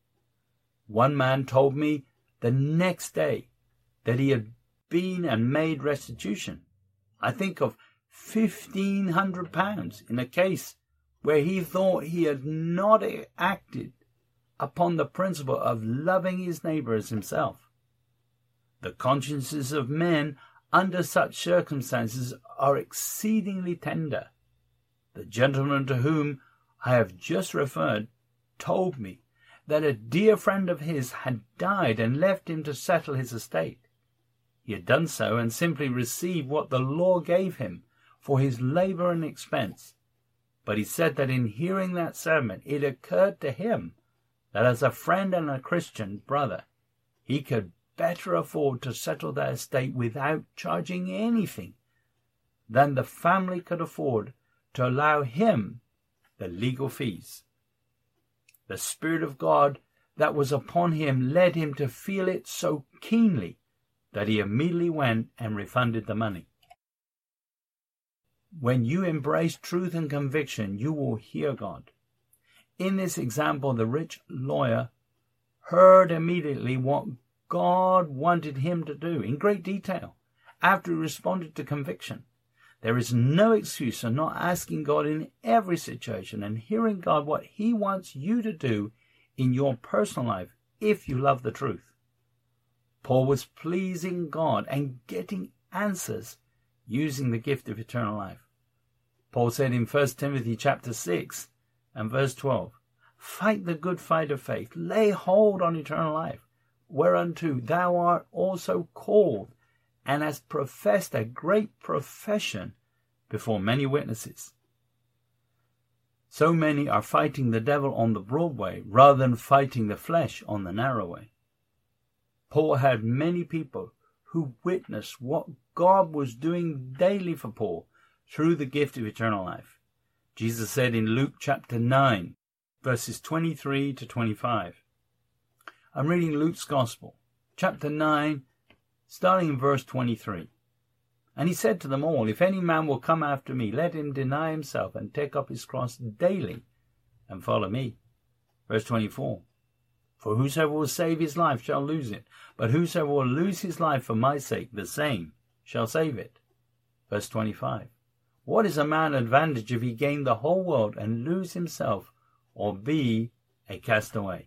One man told me the next day that he had been and made restitution. I think of fifteen hundred pounds in a case where he thought he had not acted upon the principle of loving his neighbor as himself. The consciences of men under such circumstances are exceedingly tender. The gentleman to whom I have just referred told me that a dear friend of his had died and left him to settle his estate. He had done so and simply received what the law gave him for his labor and expense. But he said that in hearing that sermon, it occurred to him that as a friend and a Christian brother, he could better afford to settle that estate without charging anything than the family could afford to allow him the legal fees. The Spirit of God that was upon him led him to feel it so keenly that he immediately went and refunded the money. When you embrace truth and conviction, you will hear God. In this example, the rich lawyer heard immediately what God wanted him to do in great detail after he responded to conviction. There is no excuse for not asking God in every situation and hearing God what he wants you to do in your personal life if you love the truth. Paul was pleasing God and getting answers using the gift of eternal life. Paul said in First Timothy chapter six and verse twelve, fight the good fight of faith, lay hold on eternal life, whereunto thou art also called, and hast professed a great profession before many witnesses. So many are fighting the devil on the broad way rather than fighting the flesh on the narrow way. Paul had many people who witnessed what God was doing daily for Paul through the gift of eternal life. Jesus said in Luke chapter nine, verses twenty-three to twenty-five. I'm reading Luke's Gospel, chapter nine, starting in verse twenty-three. And he said to them all, if any man will come after me, let him deny himself and take up his cross daily and follow me. Verse twenty-four. For whosoever will save his life shall lose it, but whosoever will lose his life for my sake, the same shall save it. Verse twenty-five. What is a man advantage if he gain the whole world and lose himself, or be a castaway?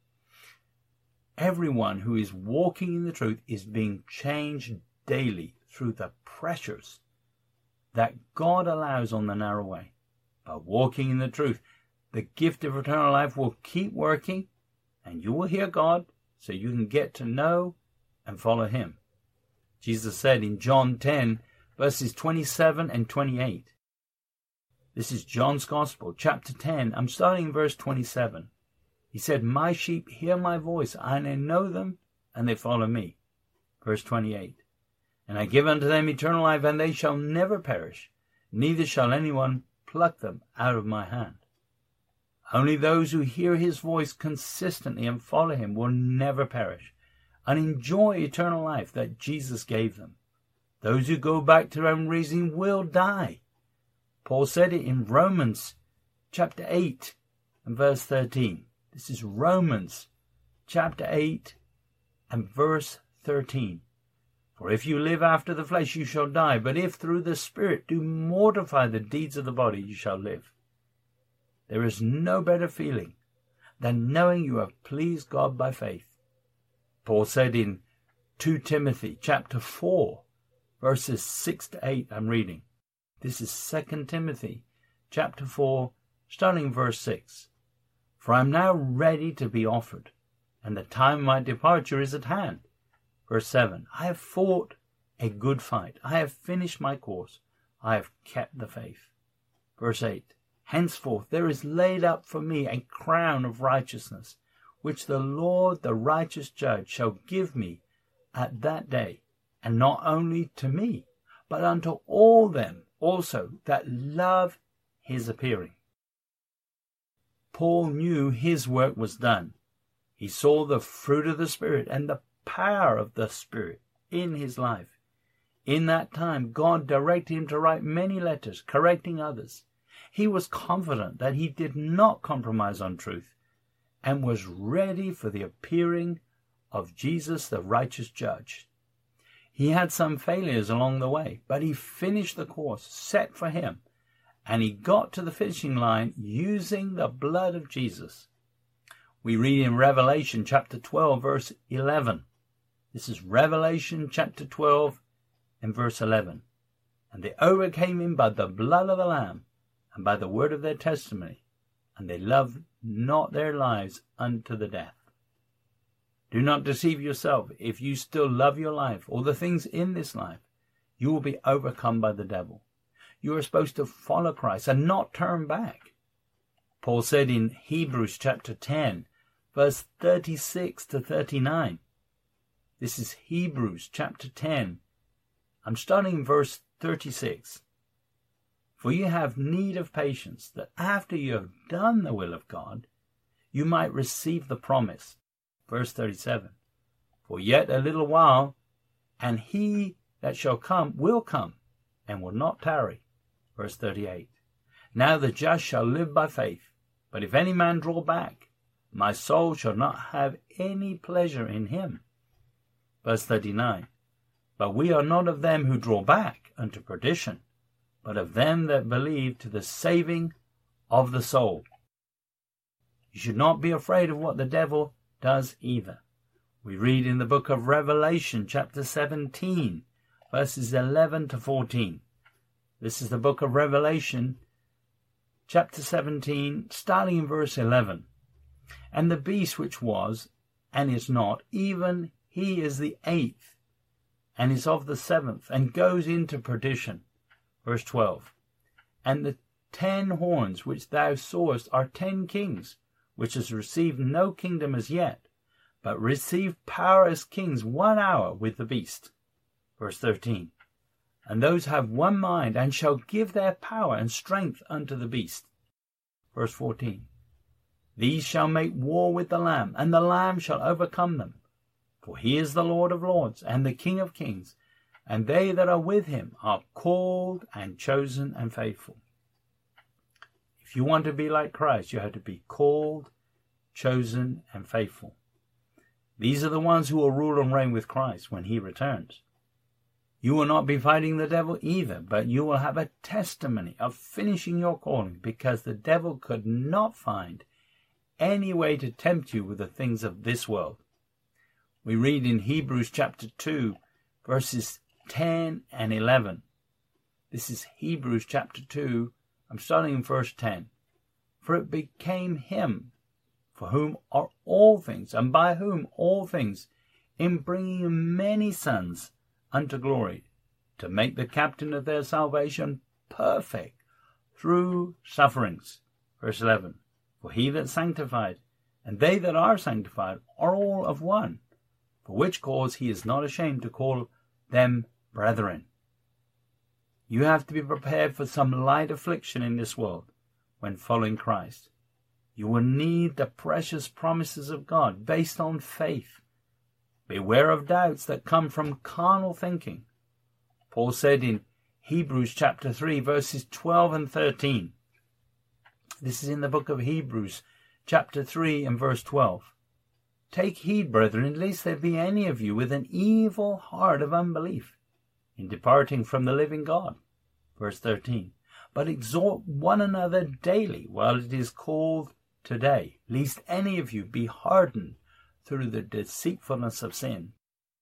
Everyone who is walking in the truth is being changed daily through the pressures that God allows on the narrow way. By walking in the truth, the gift of eternal life will keep working, and you will hear God, so you can get to know and follow him. Jesus said in John ten, verses twenty-seven and twenty-eight. This is John's Gospel, chapter ten. I'm starting in verse twenty-seven. He said, my sheep hear my voice, and I know them, and they follow me. Verse twenty-eight. And I give unto them eternal life, and they shall never perish, neither shall anyone pluck them out of my hand. Only those who hear his voice consistently and follow him will never perish, and enjoy eternal life that Jesus gave them. Those who go back to their own reasoning will die. Paul said it in Romans chapter eight and verse thirteen. This is Romans chapter eight and verse thirteen. For if you live after the flesh, you shall die. But if through the Spirit do mortify the deeds of the body, you shall live. There is no better feeling than knowing you have pleased God by faith. Paul said in Second Timothy chapter four, verses six to eight, I'm reading. This is Second Timothy chapter four, starting verse six. For I am now ready to be offered, and the time of my departure is at hand. Verse seven. I have fought a good fight. I have finished my course. I have kept the faith. Verse eight. Henceforth there is laid up for me a crown of righteousness, which the Lord, the righteous judge, shall give me at that day, and not only to me, but unto all them also that love his appearing. Paul knew his work was done. He saw the fruit of the Spirit and the power of the Spirit in his life. In that time, God directed him to write many letters, correcting others. He was confident that he did not compromise on truth, and was ready for the appearing of Jesus, the righteous judge. He had some failures along the way, but he finished the course set for him, and he got to the finishing line using the blood of Jesus. We read in Revelation chapter twelve, verse eleven. This is Revelation chapter twelve and verse eleven. And they overcame him by the blood of the Lamb and by the word of their testimony, and they loved not their lives unto the death. Do not deceive yourself. If you still love your life or the things in this life, you will be overcome by the devil. You are supposed to follow Christ and not turn back. Paul said in Hebrews chapter ten, verse thirty-six to thirty-nine. This is Hebrews chapter ten. I'm starting in verse thirty-six. For you have need of patience, that after you have done the will of God, you might receive the promise. Verse thirty-seven. For yet a little while, and he that shall come will come, and will not tarry. Verse thirty-eight. Now the just shall live by faith. But if any man draw back, my soul shall not have any pleasure in him. Verse thirty-nine. But we are not of them who draw back unto perdition, but of them that believe to the saving of the soul. You should not be afraid of what the devil does either. We read in the book of Revelation chapter seventeen, verses eleven to fourteen. This is the book of Revelation chapter seventeen, starting in verse eleven. And the beast which was, and is not, even he is the eighth, and is of the seventh, and goes into perdition. Verse twelve. And the ten horns which thou sawest are ten kings, which has received no kingdom as yet, but receive power as kings one hour with the beast. Verse thirteen. And those have one mind, and shall give their power and strength unto the beast. Verse fourteen. These shall make war with the Lamb, and the Lamb shall overcome them. For he is the Lord of lords, and the King of kings, and they that are with him are called and chosen and faithful. If you want to be like Christ, you have to be called chosen and faithful. These are the ones who will rule and reign with Christ when he returns. You will not be fighting the devil either, but you will have a testimony of finishing your calling, because the devil could not find any way to tempt you with the things of this world. We read in Hebrews chapter two, verses ten and eleven. This is Hebrews chapter two. I'm starting in verse ten. For it became him, for whom are all things, and by whom all things, in bringing many sons unto glory, to make the captain of their salvation perfect through sufferings. Verse eleven. For he that sanctified, and they that are sanctified, are all of one, for which cause he is not ashamed to call them brethren. You have to be prepared for some light affliction in this world when following Christ. You will need the precious promises of God based on faith. Beware of doubts that come from carnal thinking. Paul said in Hebrews chapter three, verses twelve and thirteen. This is in the book of Hebrews chapter three and verse twelve. Take heed, brethren, lest there be any of you with an evil heart of unbelief, in departing from the living God. Verse thirteen. But exhort one another daily while it is called today, lest any of you be hardened through the deceitfulness of sin.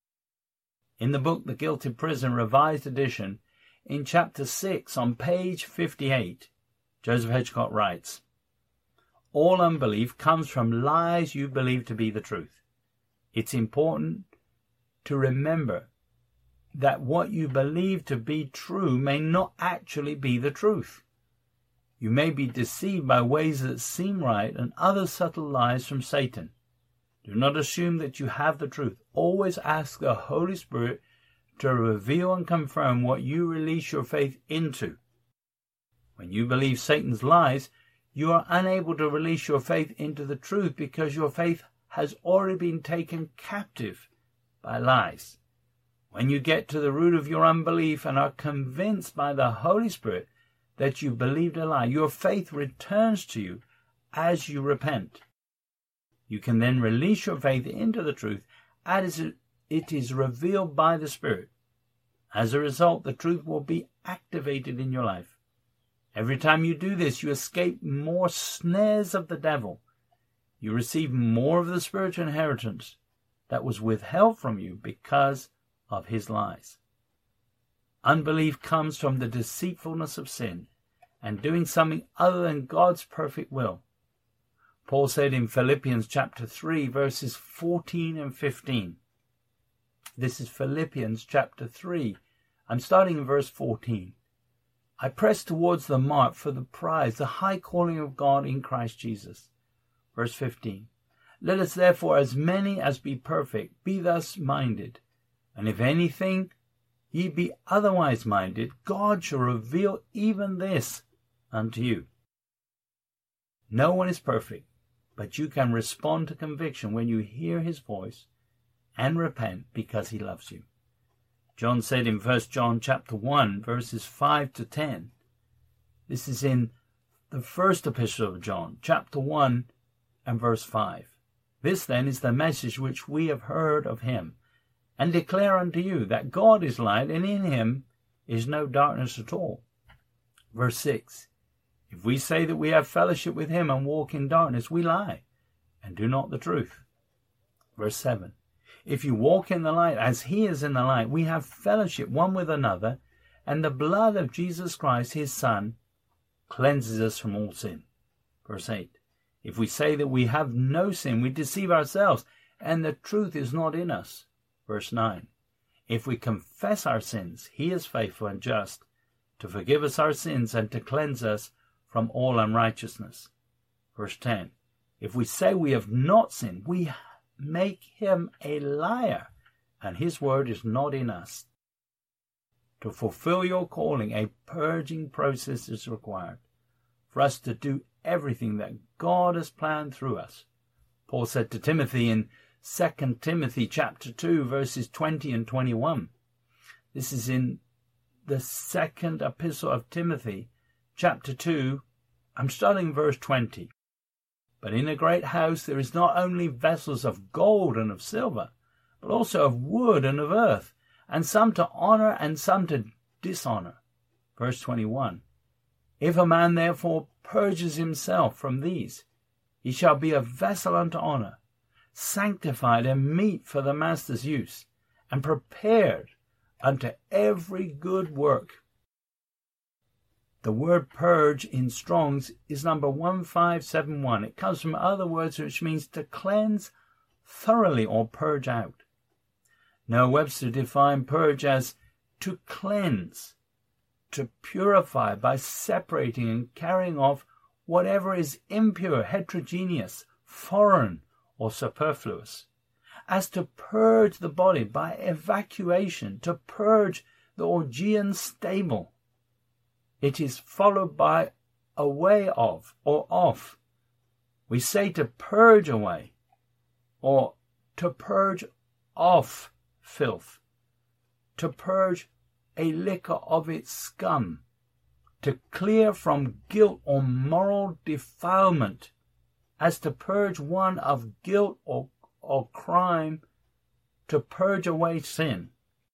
In the book The Guilty Prison Revised Edition, in chapter six on page fifty-eight, Joseph Hedgecott writes, all unbelief comes from lies you believe to be the truth. It's important to remember that what you believe to be true may not actually be the truth. You may be deceived by ways that seem right and other subtle lies from Satan. Do not assume that you have the truth. Always ask the Holy Spirit to reveal and confirm what you release your faith into. When you believe Satan's lies, you are unable to release your faith into the truth because your faith has already been taken captive by lies. When you get to the root of your unbelief and are convinced by the Holy Spirit that you believed a lie, your faith returns to you as you repent. You can then release your faith into the truth as it is revealed by the Spirit. As a result, the truth will be activated in your life. Every time you do this, you escape more snares of the devil. You receive more of the spiritual inheritance that was withheld from you because of his lies. Unbelief comes from the deceitfulness of sin and doing something other than God's perfect will. Paul said in Philippians chapter three, verses fourteen and fifteen. This is Philippians chapter three. I'm starting in verse fourteen. I press towards the mark for the prize, the high calling of God in Christ Jesus. Verse fifteen. Let us therefore, as many as be perfect, be thus minded. And if anything ye be otherwise minded, God shall reveal even this unto you. No one is perfect, but you can respond to conviction when you hear his voice and repent because he loves you. John said in First John chapter one, verses five to ten. This is in the first epistle of John, chapter one and verse five. This then is the message which we have heard of him, and declare unto you, that God is light, and in him is no darkness at all. Verse six. If we say that we have fellowship with him and walk in darkness, we lie, and do not the truth. Verse seven. If you walk in the light as he is in the light, we have fellowship one with another, and the blood of Jesus Christ, his Son, cleanses us from all sin. Verse eight. If we say that we have no sin, we deceive ourselves, and the truth is not in us. Verse nine. If we confess our sins, he is faithful and just to forgive us our sins and to cleanse us from all unrighteousness. Verse ten. If we say we have not sinned, we make him a liar, and his word is not in us. To fulfill your calling, a purging process is required for us to do everything that God has planned through us. Paul said to Timothy in Second Timothy chapter two, verses twenty and twenty-one. This is in the second epistle of Timothy, chapter two. I'm starting verse twenty. But in a great house there is not only vessels of gold and of silver, but also of wood and of earth, and some to honor and some to dishonor. Verse twenty-one. If a man therefore purges himself from these, he shall be a vessel unto honor, sanctified and meet for the master's use, and prepared unto every good work. The word purge in Strong's is number one five seven one. It comes from other words which means to cleanse thoroughly or purge out. Now Webster defined purge as to cleanse, to purify by separating and carrying off whatever is impure, heterogeneous, foreign, or superfluous. As to purge the body by evacuation, to purge the Augean stable. It is followed by away of or off. We say to purge away or to purge off filth, to purge a liquor of its scum, to clear from guilt or moral defilement, as to purge one of guilt or, or crime, to purge away sin.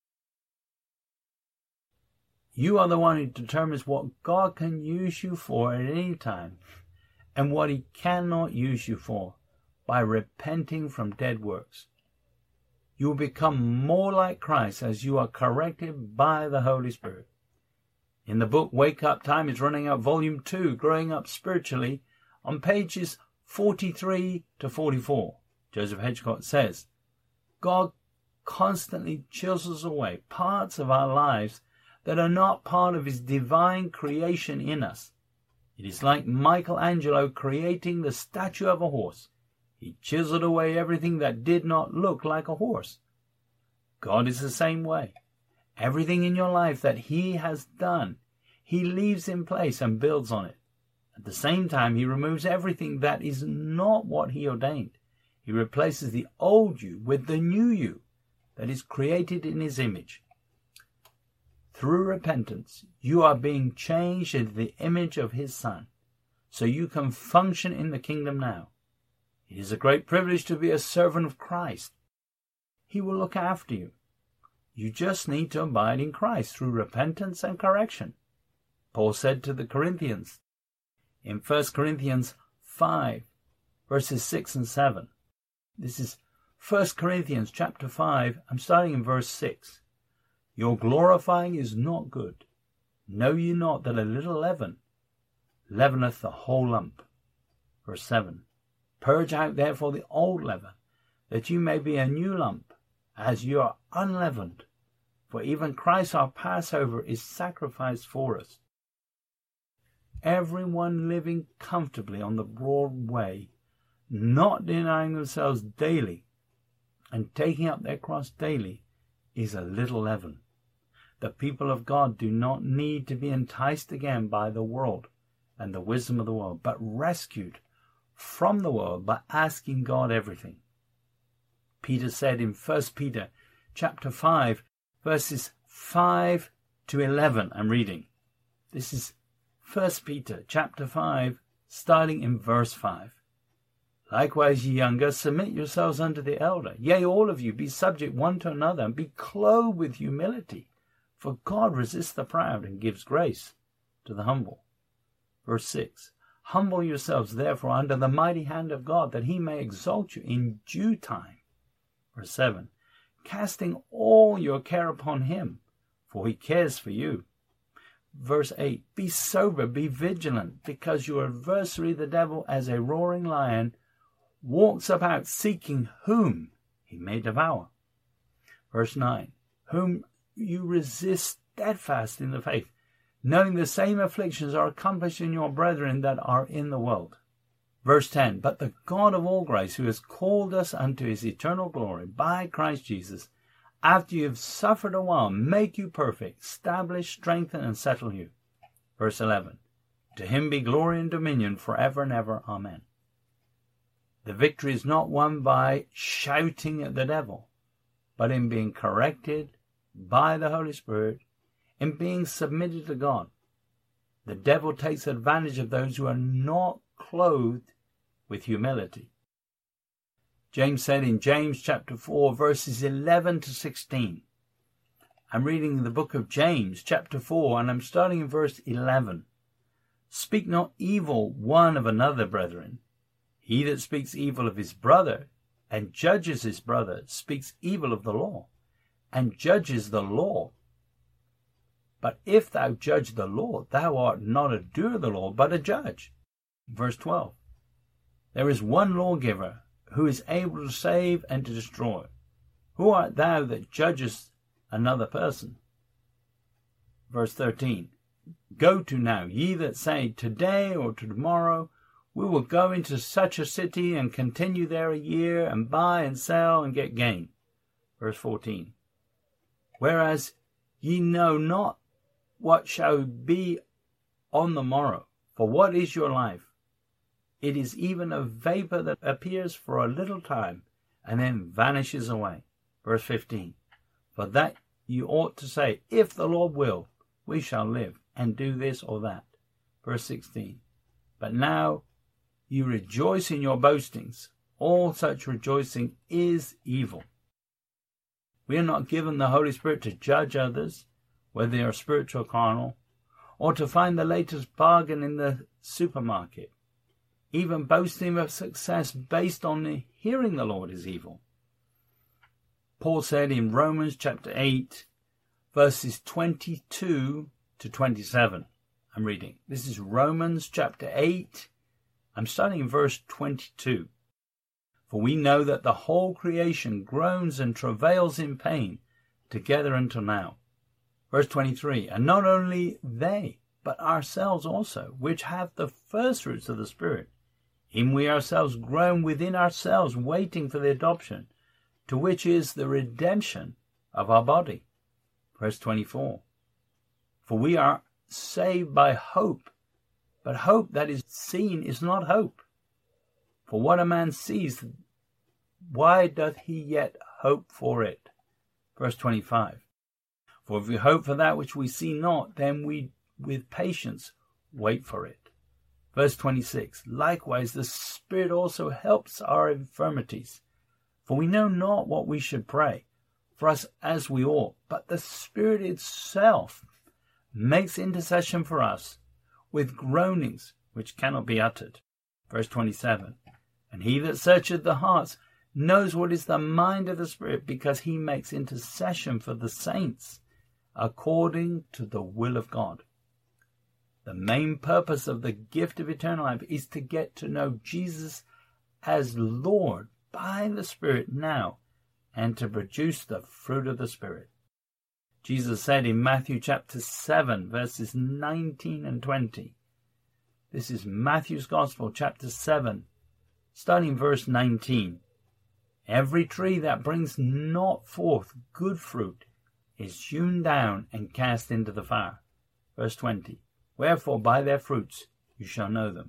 You are the one who determines what God can use you for at any time and what he cannot use you for by repenting from dead works. You will become more like Christ as you are corrected by the Holy Spirit. In the book Wake Up, Time is Running Out, Volume two, Growing Up Spiritually, on pages forty-three to forty-four, Joseph Hedgecott says, God constantly chisels away parts of our lives that are not part of his divine creation in us. It is like Michelangelo creating the statue of a horse. He chiseled away everything that did not look like a horse. God is the same way. Everything in your life that he has done, he leaves in place and builds on it. At the same time, he removes everything that is not what he ordained. He replaces the old you with the new you that is created in his image. Through repentance, you are being changed into the image of his Son, so you can function in the kingdom now. It is a great privilege to be a servant of Christ. He will look after you. You just need to abide in Christ through repentance and correction. Paul said to the Corinthians in First Corinthians five, verses six and seven. This is First Corinthians chapter five. I'm starting in verse six. Your glorifying is not good. Know ye not that a little leaven leaveneth the whole lump? Verse seven. Purge out therefore the old leaven, that you may be a new lump, as you are unleavened. For even Christ our Passover is sacrificed for us. Everyone living comfortably on the broad way, not denying themselves daily, and taking up their cross daily, is a little leaven. The people of God do not need to be enticed again by the world and the wisdom of the world, but rescued from the world by asking God everything. Peter said in First Peter chapter five, verses five to eleven, I'm reading. This is First Peter chapter five, starting in verse five. Likewise, ye younger, submit yourselves unto the elder. Yea, all of you, be subject one to another, and be clothed with humility. For God resists the proud, and gives grace to the humble. Verse six. Humble yourselves, therefore, under the mighty hand of God, that he may exalt you in due time. Verse seven. Casting all your care upon him, for he cares for you. Verse eight. Be sober, be vigilant, because your adversary, the devil, as a roaring lion, walks about seeking whom he may devour. Verse nine. Whom you resist steadfast in the faith, knowing the same afflictions are accomplished in your brethren that are in the world. Verse ten. But the God of all grace, who has called us unto his eternal glory by Christ Jesus, after you have suffered a while, make you perfect, establish, strengthen, and settle you. Verse eleven. To him be glory and dominion forever and ever. Amen. The victory is not won by shouting at the devil, but in being corrected by the Holy Spirit, in being submitted to God. The devil takes advantage of those who are not clothed with humility. James said in James chapter four, verses eleven to sixteen. I'm reading the book of James chapter four, and I'm starting in verse eleven. Speak not evil one of another, brethren. He that speaks evil of his brother and judges his brother speaks evil of the law, and judges the law. But if thou judge the law, thou art not a doer of the law, but a judge. Verse twelve. There is one lawgiver, who is able to save and to destroy. Who art thou that judgest another person? Verse thirteen. Go to now, ye that say, today or tomorrow, we will go into such a city and continue there a year, and buy and sell and get gain. Verse fourteen. Whereas ye know not what shall be on the morrow, for what is your life? It is even a vapor that appears for a little time, and then vanishes away. Verse fifteen. For that you ought to say, if the Lord will, we shall live, and do this or that. Verse sixteen. But now you rejoice in your boastings. All such rejoicing is evil. We are not given the Holy Spirit to judge others, whether they are spiritual or carnal, or to find the latest bargain in the supermarket. Even boasting of success based on hearing the Lord is evil. Paul said in Romans chapter eight, verses twenty-two to twenty-seven. I'm reading. This is Romans chapter eight. I'm starting in verse twenty-two. For we know that the whole creation groans and travails in pain together until now. Verse twenty-three. And not only they, but ourselves also, which have the first fruits of the Spirit, in we ourselves groan within ourselves, waiting for the adoption, to which is the redemption of our body. Verse twenty-four. For we are saved by hope, but hope that is seen is not hope. For what a man sees, why doth he yet hope for it? Verse twenty-five. For if we hope for that which we see not, then we with patience wait for it. Verse twenty-six. Likewise the Spirit also helps our infirmities. For we know not what we should pray for us as we ought, but the Spirit itself makes intercession for us with groanings which cannot be uttered. Verse twenty-seven. And he that searcheth the hearts knows what is the mind of the Spirit, because he makes intercession for the saints according to the will of God. The main purpose of the gift of eternal life is to get to know Jesus as Lord by the Spirit now, and to produce the fruit of the Spirit. Jesus said in Matthew chapter seven, verses nineteen and twenty. This is Matthew's Gospel, chapter seven, starting verse nineteen. Every tree that brings not forth good fruit is hewn down and cast into the fire. Verse twenty. Wherefore by their fruits you shall know them.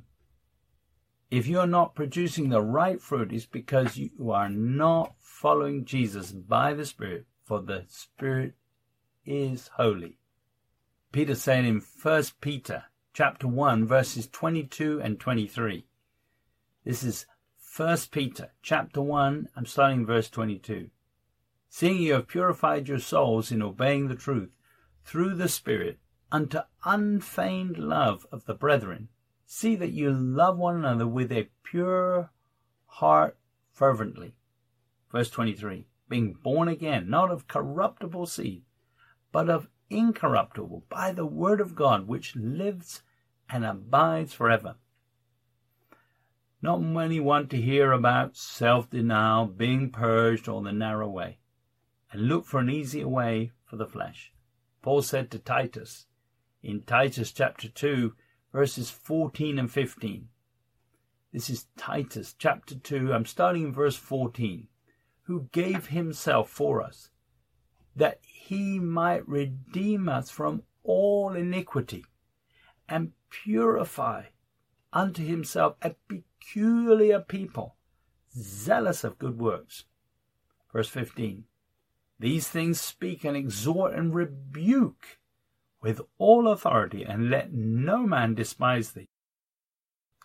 If you are not producing the right fruit, it's because you are not following Jesus by the Spirit, for the Spirit is holy. Peter said in First Peter chapter one, verses twenty-two and twenty-three. This is First Peter chapter one, I'm starting in verse twenty-two. Seeing you have purified your souls in obeying the truth through the Spirit unto unfeigned love of the brethren, see that you love one another with a pure heart fervently. Verse twenty-three. Being born again, not of corruptible seed, but of incorruptible, by the word of God, which lives and abides forever. Not many want to hear about self-denial, being purged, or the narrow way, and look for an easier way for the flesh. Paul said to Titus, in Titus chapter two, verses fourteen and fifteen. This is Titus chapter two, I'm starting in verse fourteen. Who gave himself for us, that he might redeem us from all iniquity, and purify unto himself a peculiar people, zealous of good works. Verse fifteen. These things speak and exhort and rebuke with all authority, and let no man despise thee.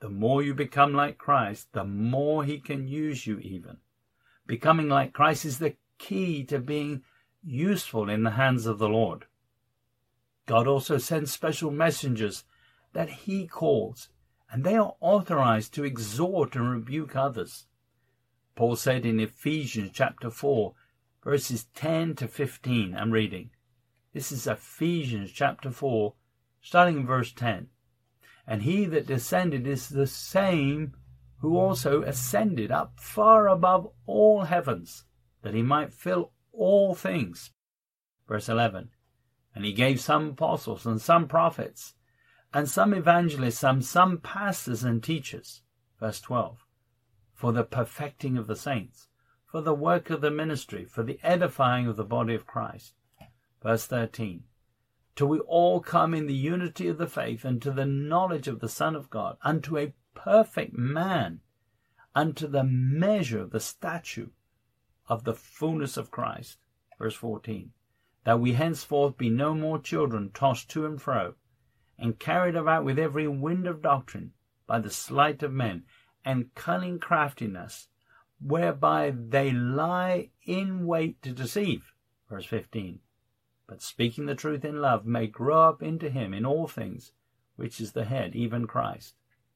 The more you become like Christ, the more he can use you even. Becoming like Christ is the key to being useful in the hands of the Lord. God also sends special messengers that he calls, and they are authorized to exhort and rebuke others. Paul said in Ephesians chapter four, verses ten to fifteen, I'm reading. This is Ephesians chapter four, starting in verse ten. And he that descended is the same who also ascended up far above all heavens, that he might fill all things. Verse eleven. And he gave some apostles and some prophets, and some evangelists, and some pastors and teachers. Verse twelve. For the perfecting of the saints, for the work of the ministry, for the edifying of the body of Christ. Verse thirteen. Till we all come in the unity of the faith and to the knowledge of the Son of God, unto a perfect man, unto the measure of the stature of the fullness of Christ. Verse fourteen. That we henceforth be no more children tossed to and fro, and carried about with every wind of doctrine, by the sleight of men, and cunning craftiness, whereby they lie in wait to deceive. Verse fifteen. But speaking the truth in love may grow up into him in all things, which is the head, even Christ.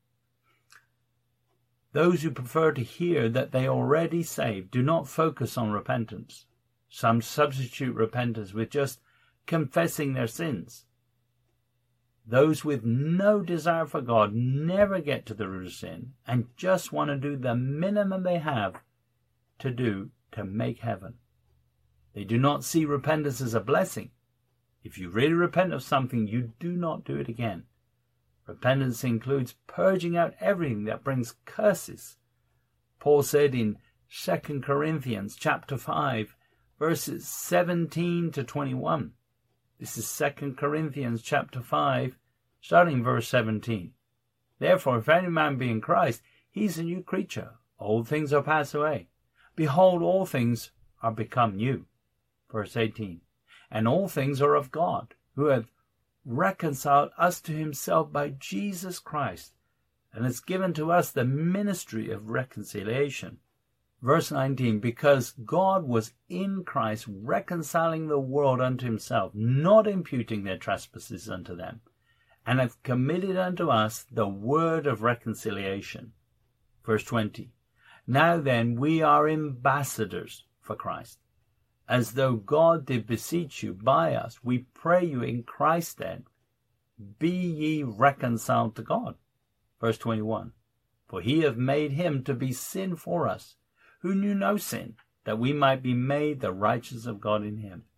Those who prefer to hear that they are already saved do not focus on repentance. Some substitute repentance with just confessing their sins. Those with no desire for God never get to the root of sin and just want to do the minimum they have to do to make heaven. They do not see repentance as a blessing. If you really repent of something, you do not do it again. Repentance includes purging out everything that brings curses. Paul said in Second Corinthians chapter five, verses seventeen to twenty-one. This is Second Corinthians chapter five, starting verse seventeen. Therefore, if any man be in Christ, he is a new creature. Old things are passed away. Behold, all things are become new. Verse eighteen. And all things are of God, who hath reconciled us to himself by Jesus Christ, and has given to us the ministry of reconciliation. Verse nineteen. Because God was in Christ reconciling the world unto himself, not imputing their trespasses unto them, and hath committed unto us the word of reconciliation. Verse twenty. Now then we are ambassadors for Christ, as though God did beseech you by us. We pray you in Christ's stead, be ye reconciled to God. Verse twenty-one. For he hath made him to be sin for us, who knew no sin, that we might be made the righteousness of God in him.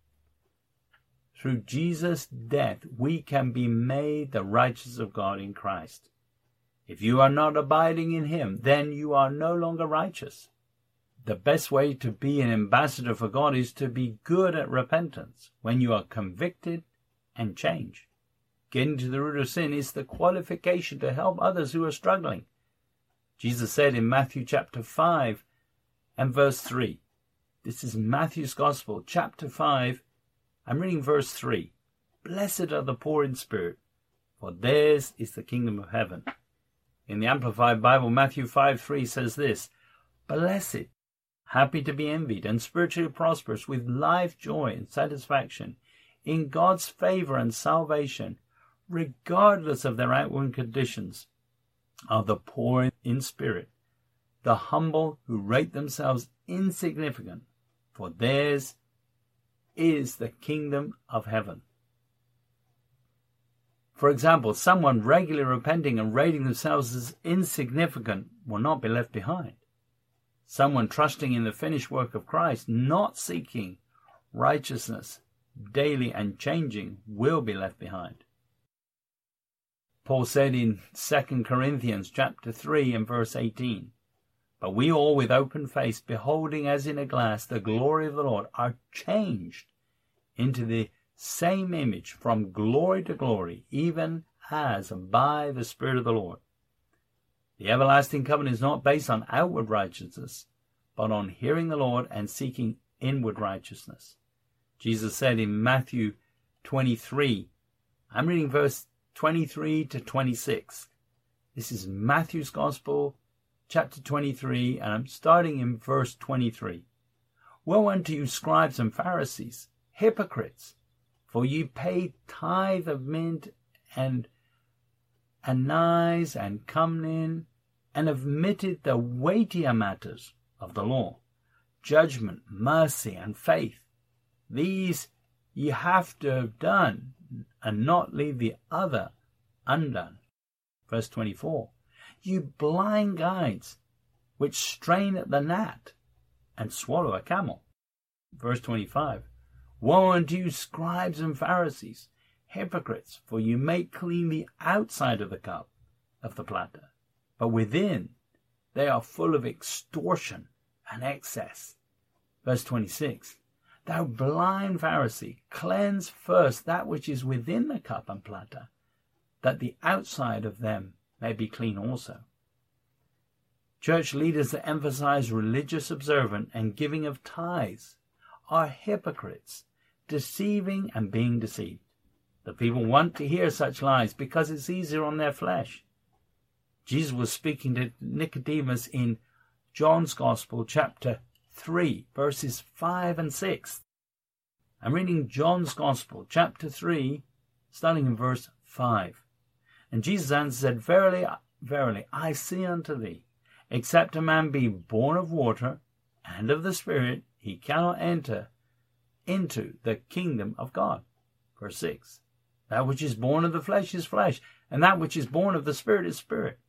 Through Jesus' death we can be made the righteousness of God in Christ. If you are not abiding in him, then you are no longer righteous. The best way to be an ambassador for God is to be good at repentance when you are convicted and change. Getting to the root of sin is the qualification to help others who are struggling. Jesus said in Matthew chapter five and verse three. This is Matthew's Gospel, chapter five. I'm reading verse three. Blessed are the poor in spirit, for theirs is the kingdom of heaven. In the Amplified Bible, Matthew five three says this. Blessed, happy to be envied, and spiritually prosperous, with life, joy, and satisfaction, in God's favor and salvation, regardless of their outward conditions, are the poor in spirit, the humble who rate themselves insignificant, for theirs is the kingdom of heaven. For example, someone regularly repenting and rating themselves as insignificant will not be left behind. Someone trusting in the finished work of Christ, not seeking righteousness daily and changing, will be left behind. Paul said in Second Corinthians chapter three and verse eighteen, But we all with open face, beholding as in a glass the glory of the Lord, are changed into the same image from glory to glory, even as by the Spirit of the Lord. The everlasting covenant is not based on outward righteousness, but on hearing the Lord and seeking inward righteousness. Jesus said in Matthew twenty-three, I'm reading verse twenty-three to twenty-six. This is Matthew's Gospel, chapter twenty-three, and I'm starting in verse twenty-three. Woe unto you, scribes and Pharisees, hypocrites, for ye pay tithe of mint and anise and cummin, and have omitted the weightier matters of the law, judgment, mercy, and faith. These ye have to have done, and not leave the other undone. Verse twenty-four. You blind guides, which strain at the gnat, and swallow a camel. Verse twenty-five. Woe unto you, scribes and Pharisees, hypocrites, for you make clean the outside of the cup, of the platter, but within they are full of extortion and excess. Verse twenty-six. Thou blind Pharisee, cleanse first that which is within the cup and platter, that the outside of them may be clean also. Church leaders that emphasize religious observance and giving of tithes are hypocrites, deceiving and being deceived. The people want to hear such lies because it's easier on their flesh. Jesus was speaking to Nicodemus in John's Gospel, chapter three, verses five and six. I'm reading John's Gospel, chapter three, starting in verse five. And Jesus answered, said, Verily, verily, I say unto thee, except a man be born of water and of the Spirit, he cannot enter into the kingdom of God. Verse six. That which is born of the flesh is flesh, and that which is born of the Spirit is spirit.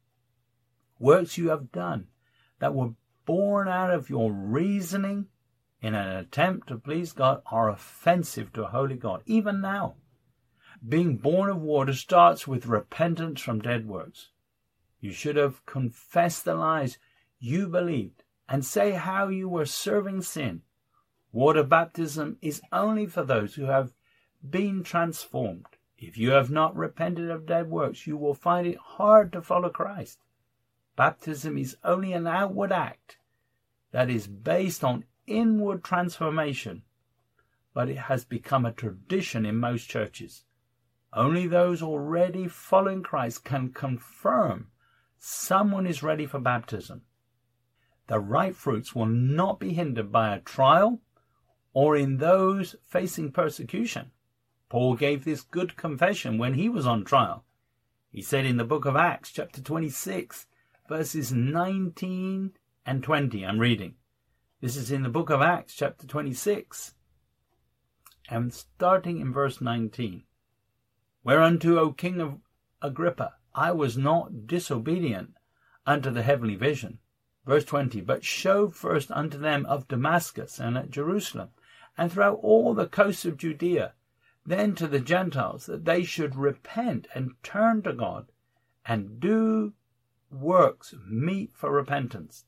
Works you have done that were born out of your reasoning in an attempt to please God are offensive to a holy God. Even now, being born of water starts with repentance from dead works. You should have confessed the lies you believed and say how you were serving sin. Water baptism is only for those who have been transformed. If you have not repented of dead works, you will find it hard to follow Christ. Baptism is only an outward act that is based on inward transformation, but it has become a tradition in most churches. Only those already following Christ can confirm someone is ready for baptism. The right fruits will not be hindered by a trial or in those facing persecution. Paul gave this good confession when he was on trial. He said in the book of Acts, chapter twenty-six, verses nineteen and twenty, I'm reading. This is in the book of Acts, chapter twenty-six, and starting in verse nineteen. Whereunto, O King of Agrippa, I was not disobedient unto the heavenly vision. Verse twenty, but showed first unto them of Damascus and at Jerusalem, and throughout all the coasts of Judea, then to the Gentiles, that they should repent and turn to God, and do works meet for repentance.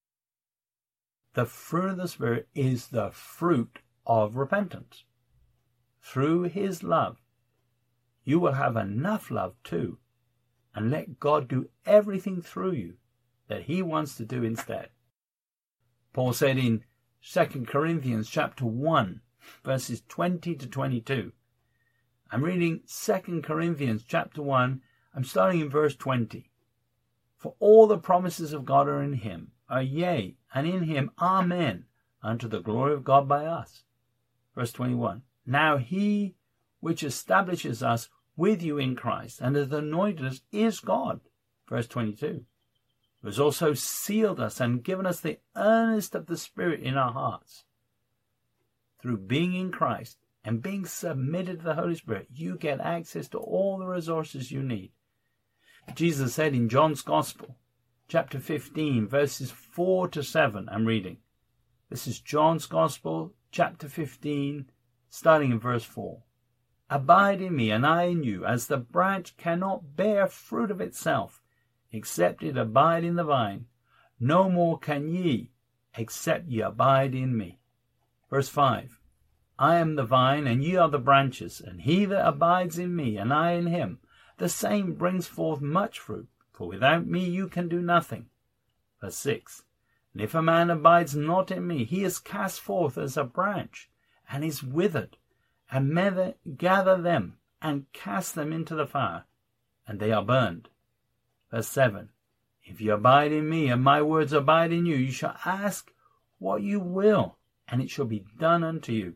The fruit of the Spirit is the fruit of repentance. Through his love, you will have enough love too, and let God do everything through you that he wants to do instead. Paul said in Second Corinthians chapter one, verses twenty to twenty-two. I'm reading Second Corinthians chapter one. I'm starting in verse twenty. For all the promises of God are in him, are yea, and in him amen, unto the glory of God by us. Verse twenty-one. Now he which establishes us with you in Christ, and hath anointed us, is God. Verse twenty-two. Who has also sealed us and given us the earnest of the Spirit in our hearts. Through being in Christ and being submitted to the Holy Spirit, you get access to all the resources you need. Jesus said in John's Gospel, chapter fifteen, verses four to seven, I'm reading. This is John's Gospel, chapter fifteen, starting in verse four. Abide in me, and I in you, as the branch cannot bear fruit of itself, except it abide in the vine. No more can ye, except ye abide in me. Verse five. I am the vine, and ye are the branches, and he that abides in me, and I in him, the same brings forth much fruit, for without me you can do nothing. Verse six. And if a man abides not in me, he is cast forth as a branch, and is withered, and men gather them, and cast them into the fire, and they are burned. Verse seven. If you abide in me and my words abide in you, you shall ask what you will, and it shall be done unto you.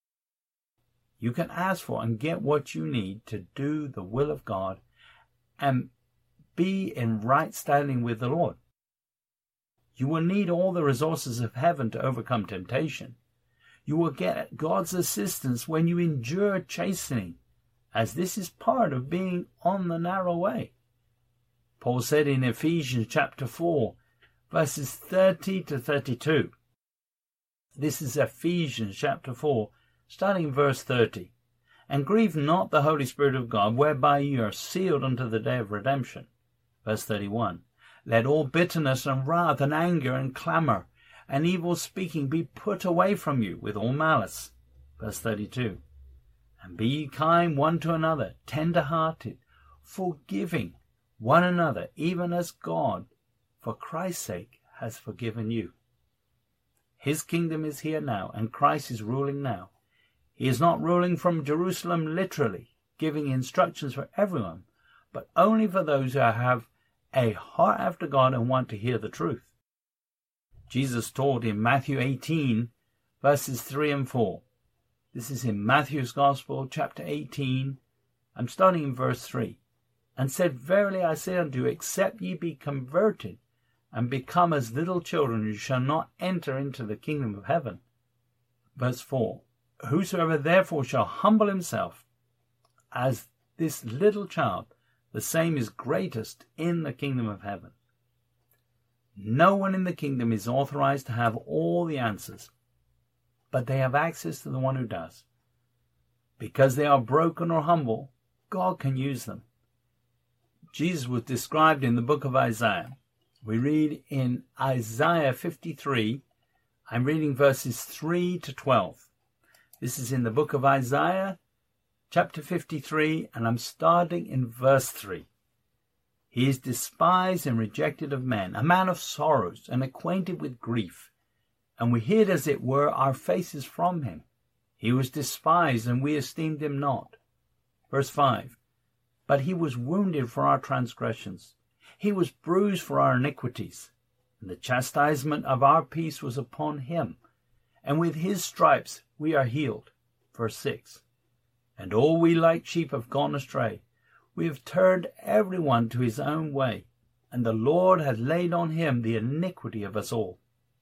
You can ask for and get what you need to do the will of God and be in right standing with the Lord. You will need all the resources of heaven to overcome temptation. You will get God's assistance when you endure chastening, as this is part of being on the narrow way. Paul said in Ephesians chapter four, verses thirty to thirty-two. This is Ephesians chapter four, starting in verse thirty. And grieve not the Holy Spirit of God, whereby ye are sealed unto the day of redemption. Verse thirty-one. Let all bitterness and wrath and anger and clamour and evil speaking be put away from you with all malice. Verse thirty-two. And be ye kind one to another, tender-hearted, forgiving one another, even as God, for Christ's sake, has forgiven you. His kingdom is here now, and Christ is ruling now. He is not ruling from Jerusalem literally, giving instructions for everyone, but only for those who have a heart after God and want to hear the truth. Jesus taught in Matthew eighteen, verses three and four. This is in Matthew's Gospel, chapter eighteen. I'm starting in verse three. And said, Verily I say unto you, except ye be converted, and become as little children, you shall not enter into the kingdom of heaven. Verse four. Whosoever therefore shall humble himself as this little child, the same is greatest in the kingdom of heaven. No one in the kingdom is authorized to have all the answers, but they have access to the one who does. Because they are broken or humble, God can use them. Jesus was described in the book of Isaiah. We read in Isaiah fifty-three, I'm reading verses three to twelve. This is in the book of Isaiah, chapter fifty-three, and I'm starting in verse three. He is despised and rejected of men, a man of sorrows and acquainted with grief, and we hid, as it were, our faces from him. He was despised, and we esteemed him not. Verse five. But he was wounded for our transgressions. He was bruised for our iniquities. And the chastisement of our peace was upon him. And with his stripes we are healed. Verse six. And all we like sheep have gone astray. We have turned every one to his own way. And the Lord hath laid on him the iniquity of us all.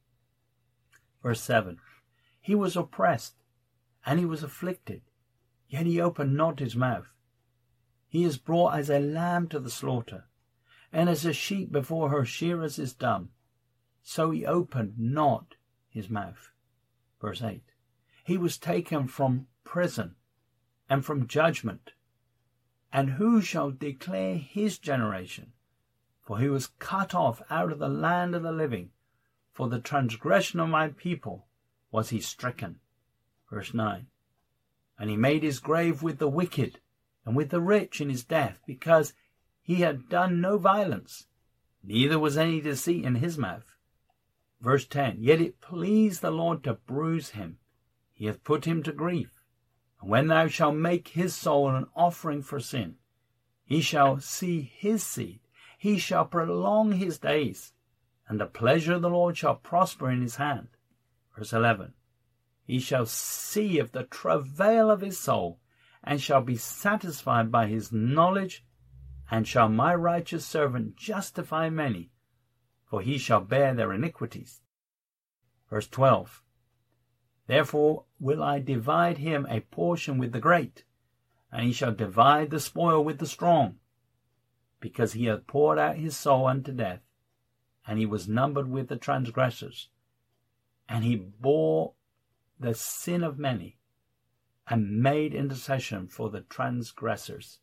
Verse seven. He was oppressed, and he was afflicted, yet he opened not his mouth. He is brought as a lamb to the slaughter, and as a sheep before her shearers is dumb. So he opened not his mouth. Verse eight. He was taken from prison and from judgment. And who shall declare his generation? For he was cut off out of the land of the living. For the transgression of my people was he stricken. Verse nine. And he made his grave with the wicked, and with the rich in his death, because he had done no violence, neither was any deceit in his mouth. Verse ten. Yet it pleased the Lord to bruise him. He hath put him to grief. And when thou shalt make his soul an offering for sin, he shall see his seed. He shall prolong his days, and the pleasure of the Lord shall prosper in his hand. Verse eleven. He shall see of the travail of his soul, and shall be satisfied by his knowledge, and shall my righteous servant justify many, for he shall bear their iniquities. Verse twelve. Therefore will I divide him a portion with the great, and he shall divide the spoil with the strong, because he hath poured out his soul unto death, and he was numbered with the transgressors, and he bore the sin of many, and made intercession for the transgressors.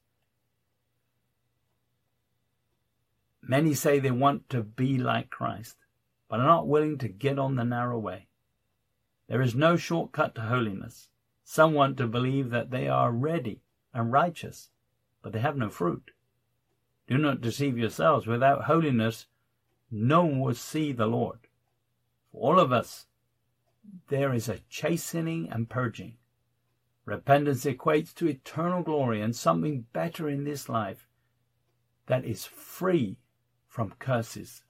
Many say they want to be like Christ, but are not willing to get on the narrow way. There is no shortcut to holiness. Some want to believe that they are ready and righteous, but they have no fruit. Do not deceive yourselves. Without holiness, no one will see the Lord. For all of us, there is a chastening and purging. Repentance equates to eternal glory and something better in this life that is free from curses.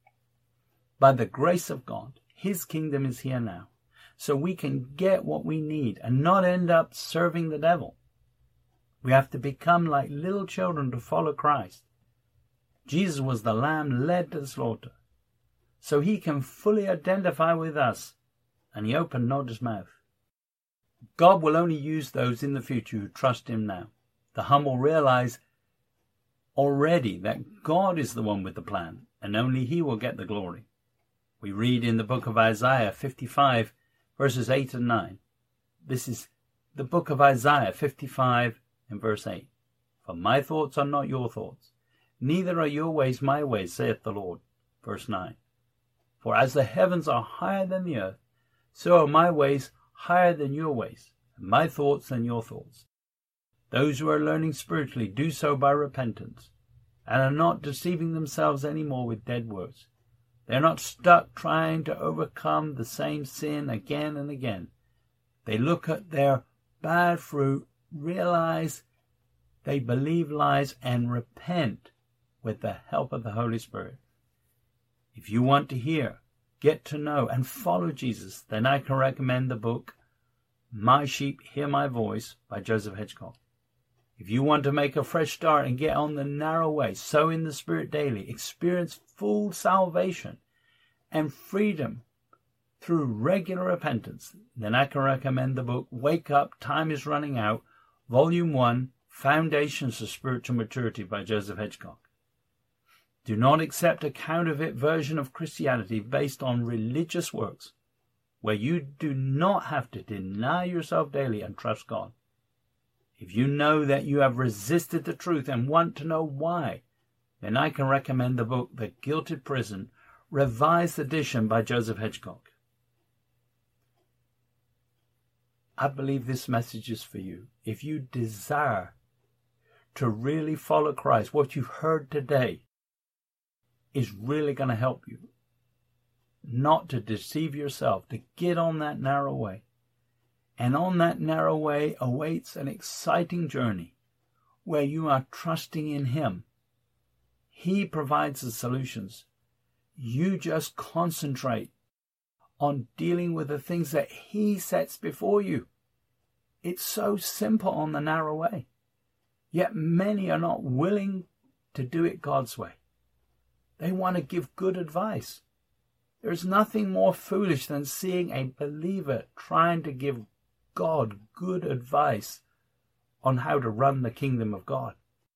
By the grace of God, his kingdom is here now, so we can get what we need and not end up serving the devil. We have to become like little children to follow Christ. Jesus was the lamb led to the slaughter, so he can fully identify with us, and he opened not his mouth. God will only use those in the future who trust him now. The humble realize already that God is the one with the plan, and only he will get the glory. We read in the book of Isaiah fifty-five, verses eight and nine. This is the book of Isaiah fifty-five and verse eight. For my thoughts are not your thoughts, neither are your ways my ways, saith the Lord. Verse nine. For as the heavens are higher than the earth, so are my ways higher than your ways, and my thoughts than your thoughts. Those who are learning spiritually do so by repentance, and are not deceiving themselves any more with dead words. They're not stuck trying to overcome the same sin again and again. They look at their bad fruit, realize they believe lies, and repent with the help of the Holy Spirit. If you want to hear, get to know, and follow Jesus, then I can recommend the book My Sheep Hear My Voice by Joseph Hedgecock. If you want to make a fresh start and get on the narrow way, sow in the Spirit daily, experience full salvation and freedom through regular repentance, then I can recommend the book Wake Up, Time is Running Out, Volume one, Foundations of Spiritual Maturity by Joseph Hedgecock. Do not accept a counterfeit version of Christianity based on religious works, where you do not have to deny yourself daily and trust God. If you know that you have resisted the truth and want to know why, then I can recommend the book The Gilded Prison, Revised Edition by Joseph Hedgecock. I believe this message is for you. If you desire to really follow Christ, what you've heard today is really going to help you not to deceive yourself, to get on that narrow way. And on that narrow way awaits an exciting journey where you are trusting in him. He provides the solutions. You just concentrate on dealing with the things that he sets before you. It's so simple on the narrow way. Yet many are not willing to do it God's way. They want to give good advice. There is nothing more foolish than seeing a believer trying to give God good advice on how to run the kingdom of God.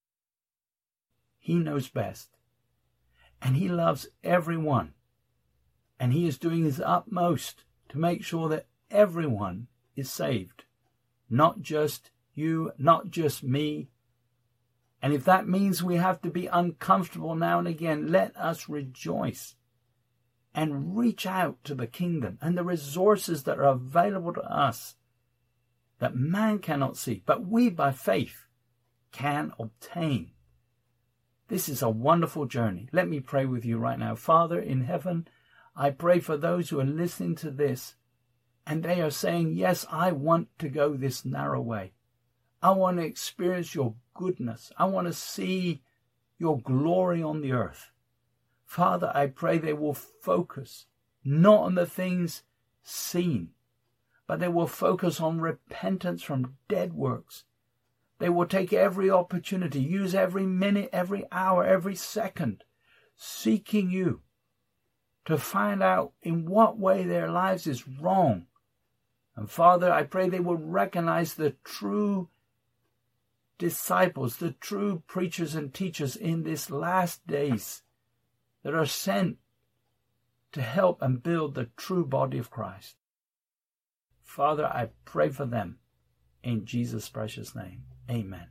He knows best. And he loves everyone. And he is doing his utmost to make sure that everyone is saved. Not just you, not just me. And if that means we have to be uncomfortable now and again, let us rejoice and reach out to the kingdom and the resources that are available to us that man cannot see, but we by faith can obtain. This is a wonderful journey. Let me pray with you right now. Father in heaven, I pray for those who are listening to this and they are saying, yes, I want to go this narrow way. I want to experience your goodness. I want to see your glory on the earth. Father, I pray they will focus not on the things seen, but they will focus on repentance from dead works. They will take every opportunity, use every minute, every hour, every second, seeking you to find out in what way their lives is wrong. And Father, I pray they will recognize the true disciples, the true preachers and teachers in this last days that are sent to help and build the true body of Christ. Father, I pray for them in Jesus' precious name. Amen.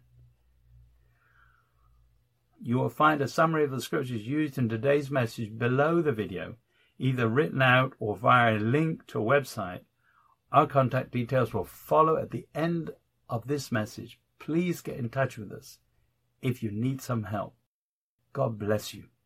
You will find a summary of the scriptures used in today's message below the video, either written out or via a link to a website. Our contact details will follow at the end of this message. Please get in touch with us if you need some help. God bless you.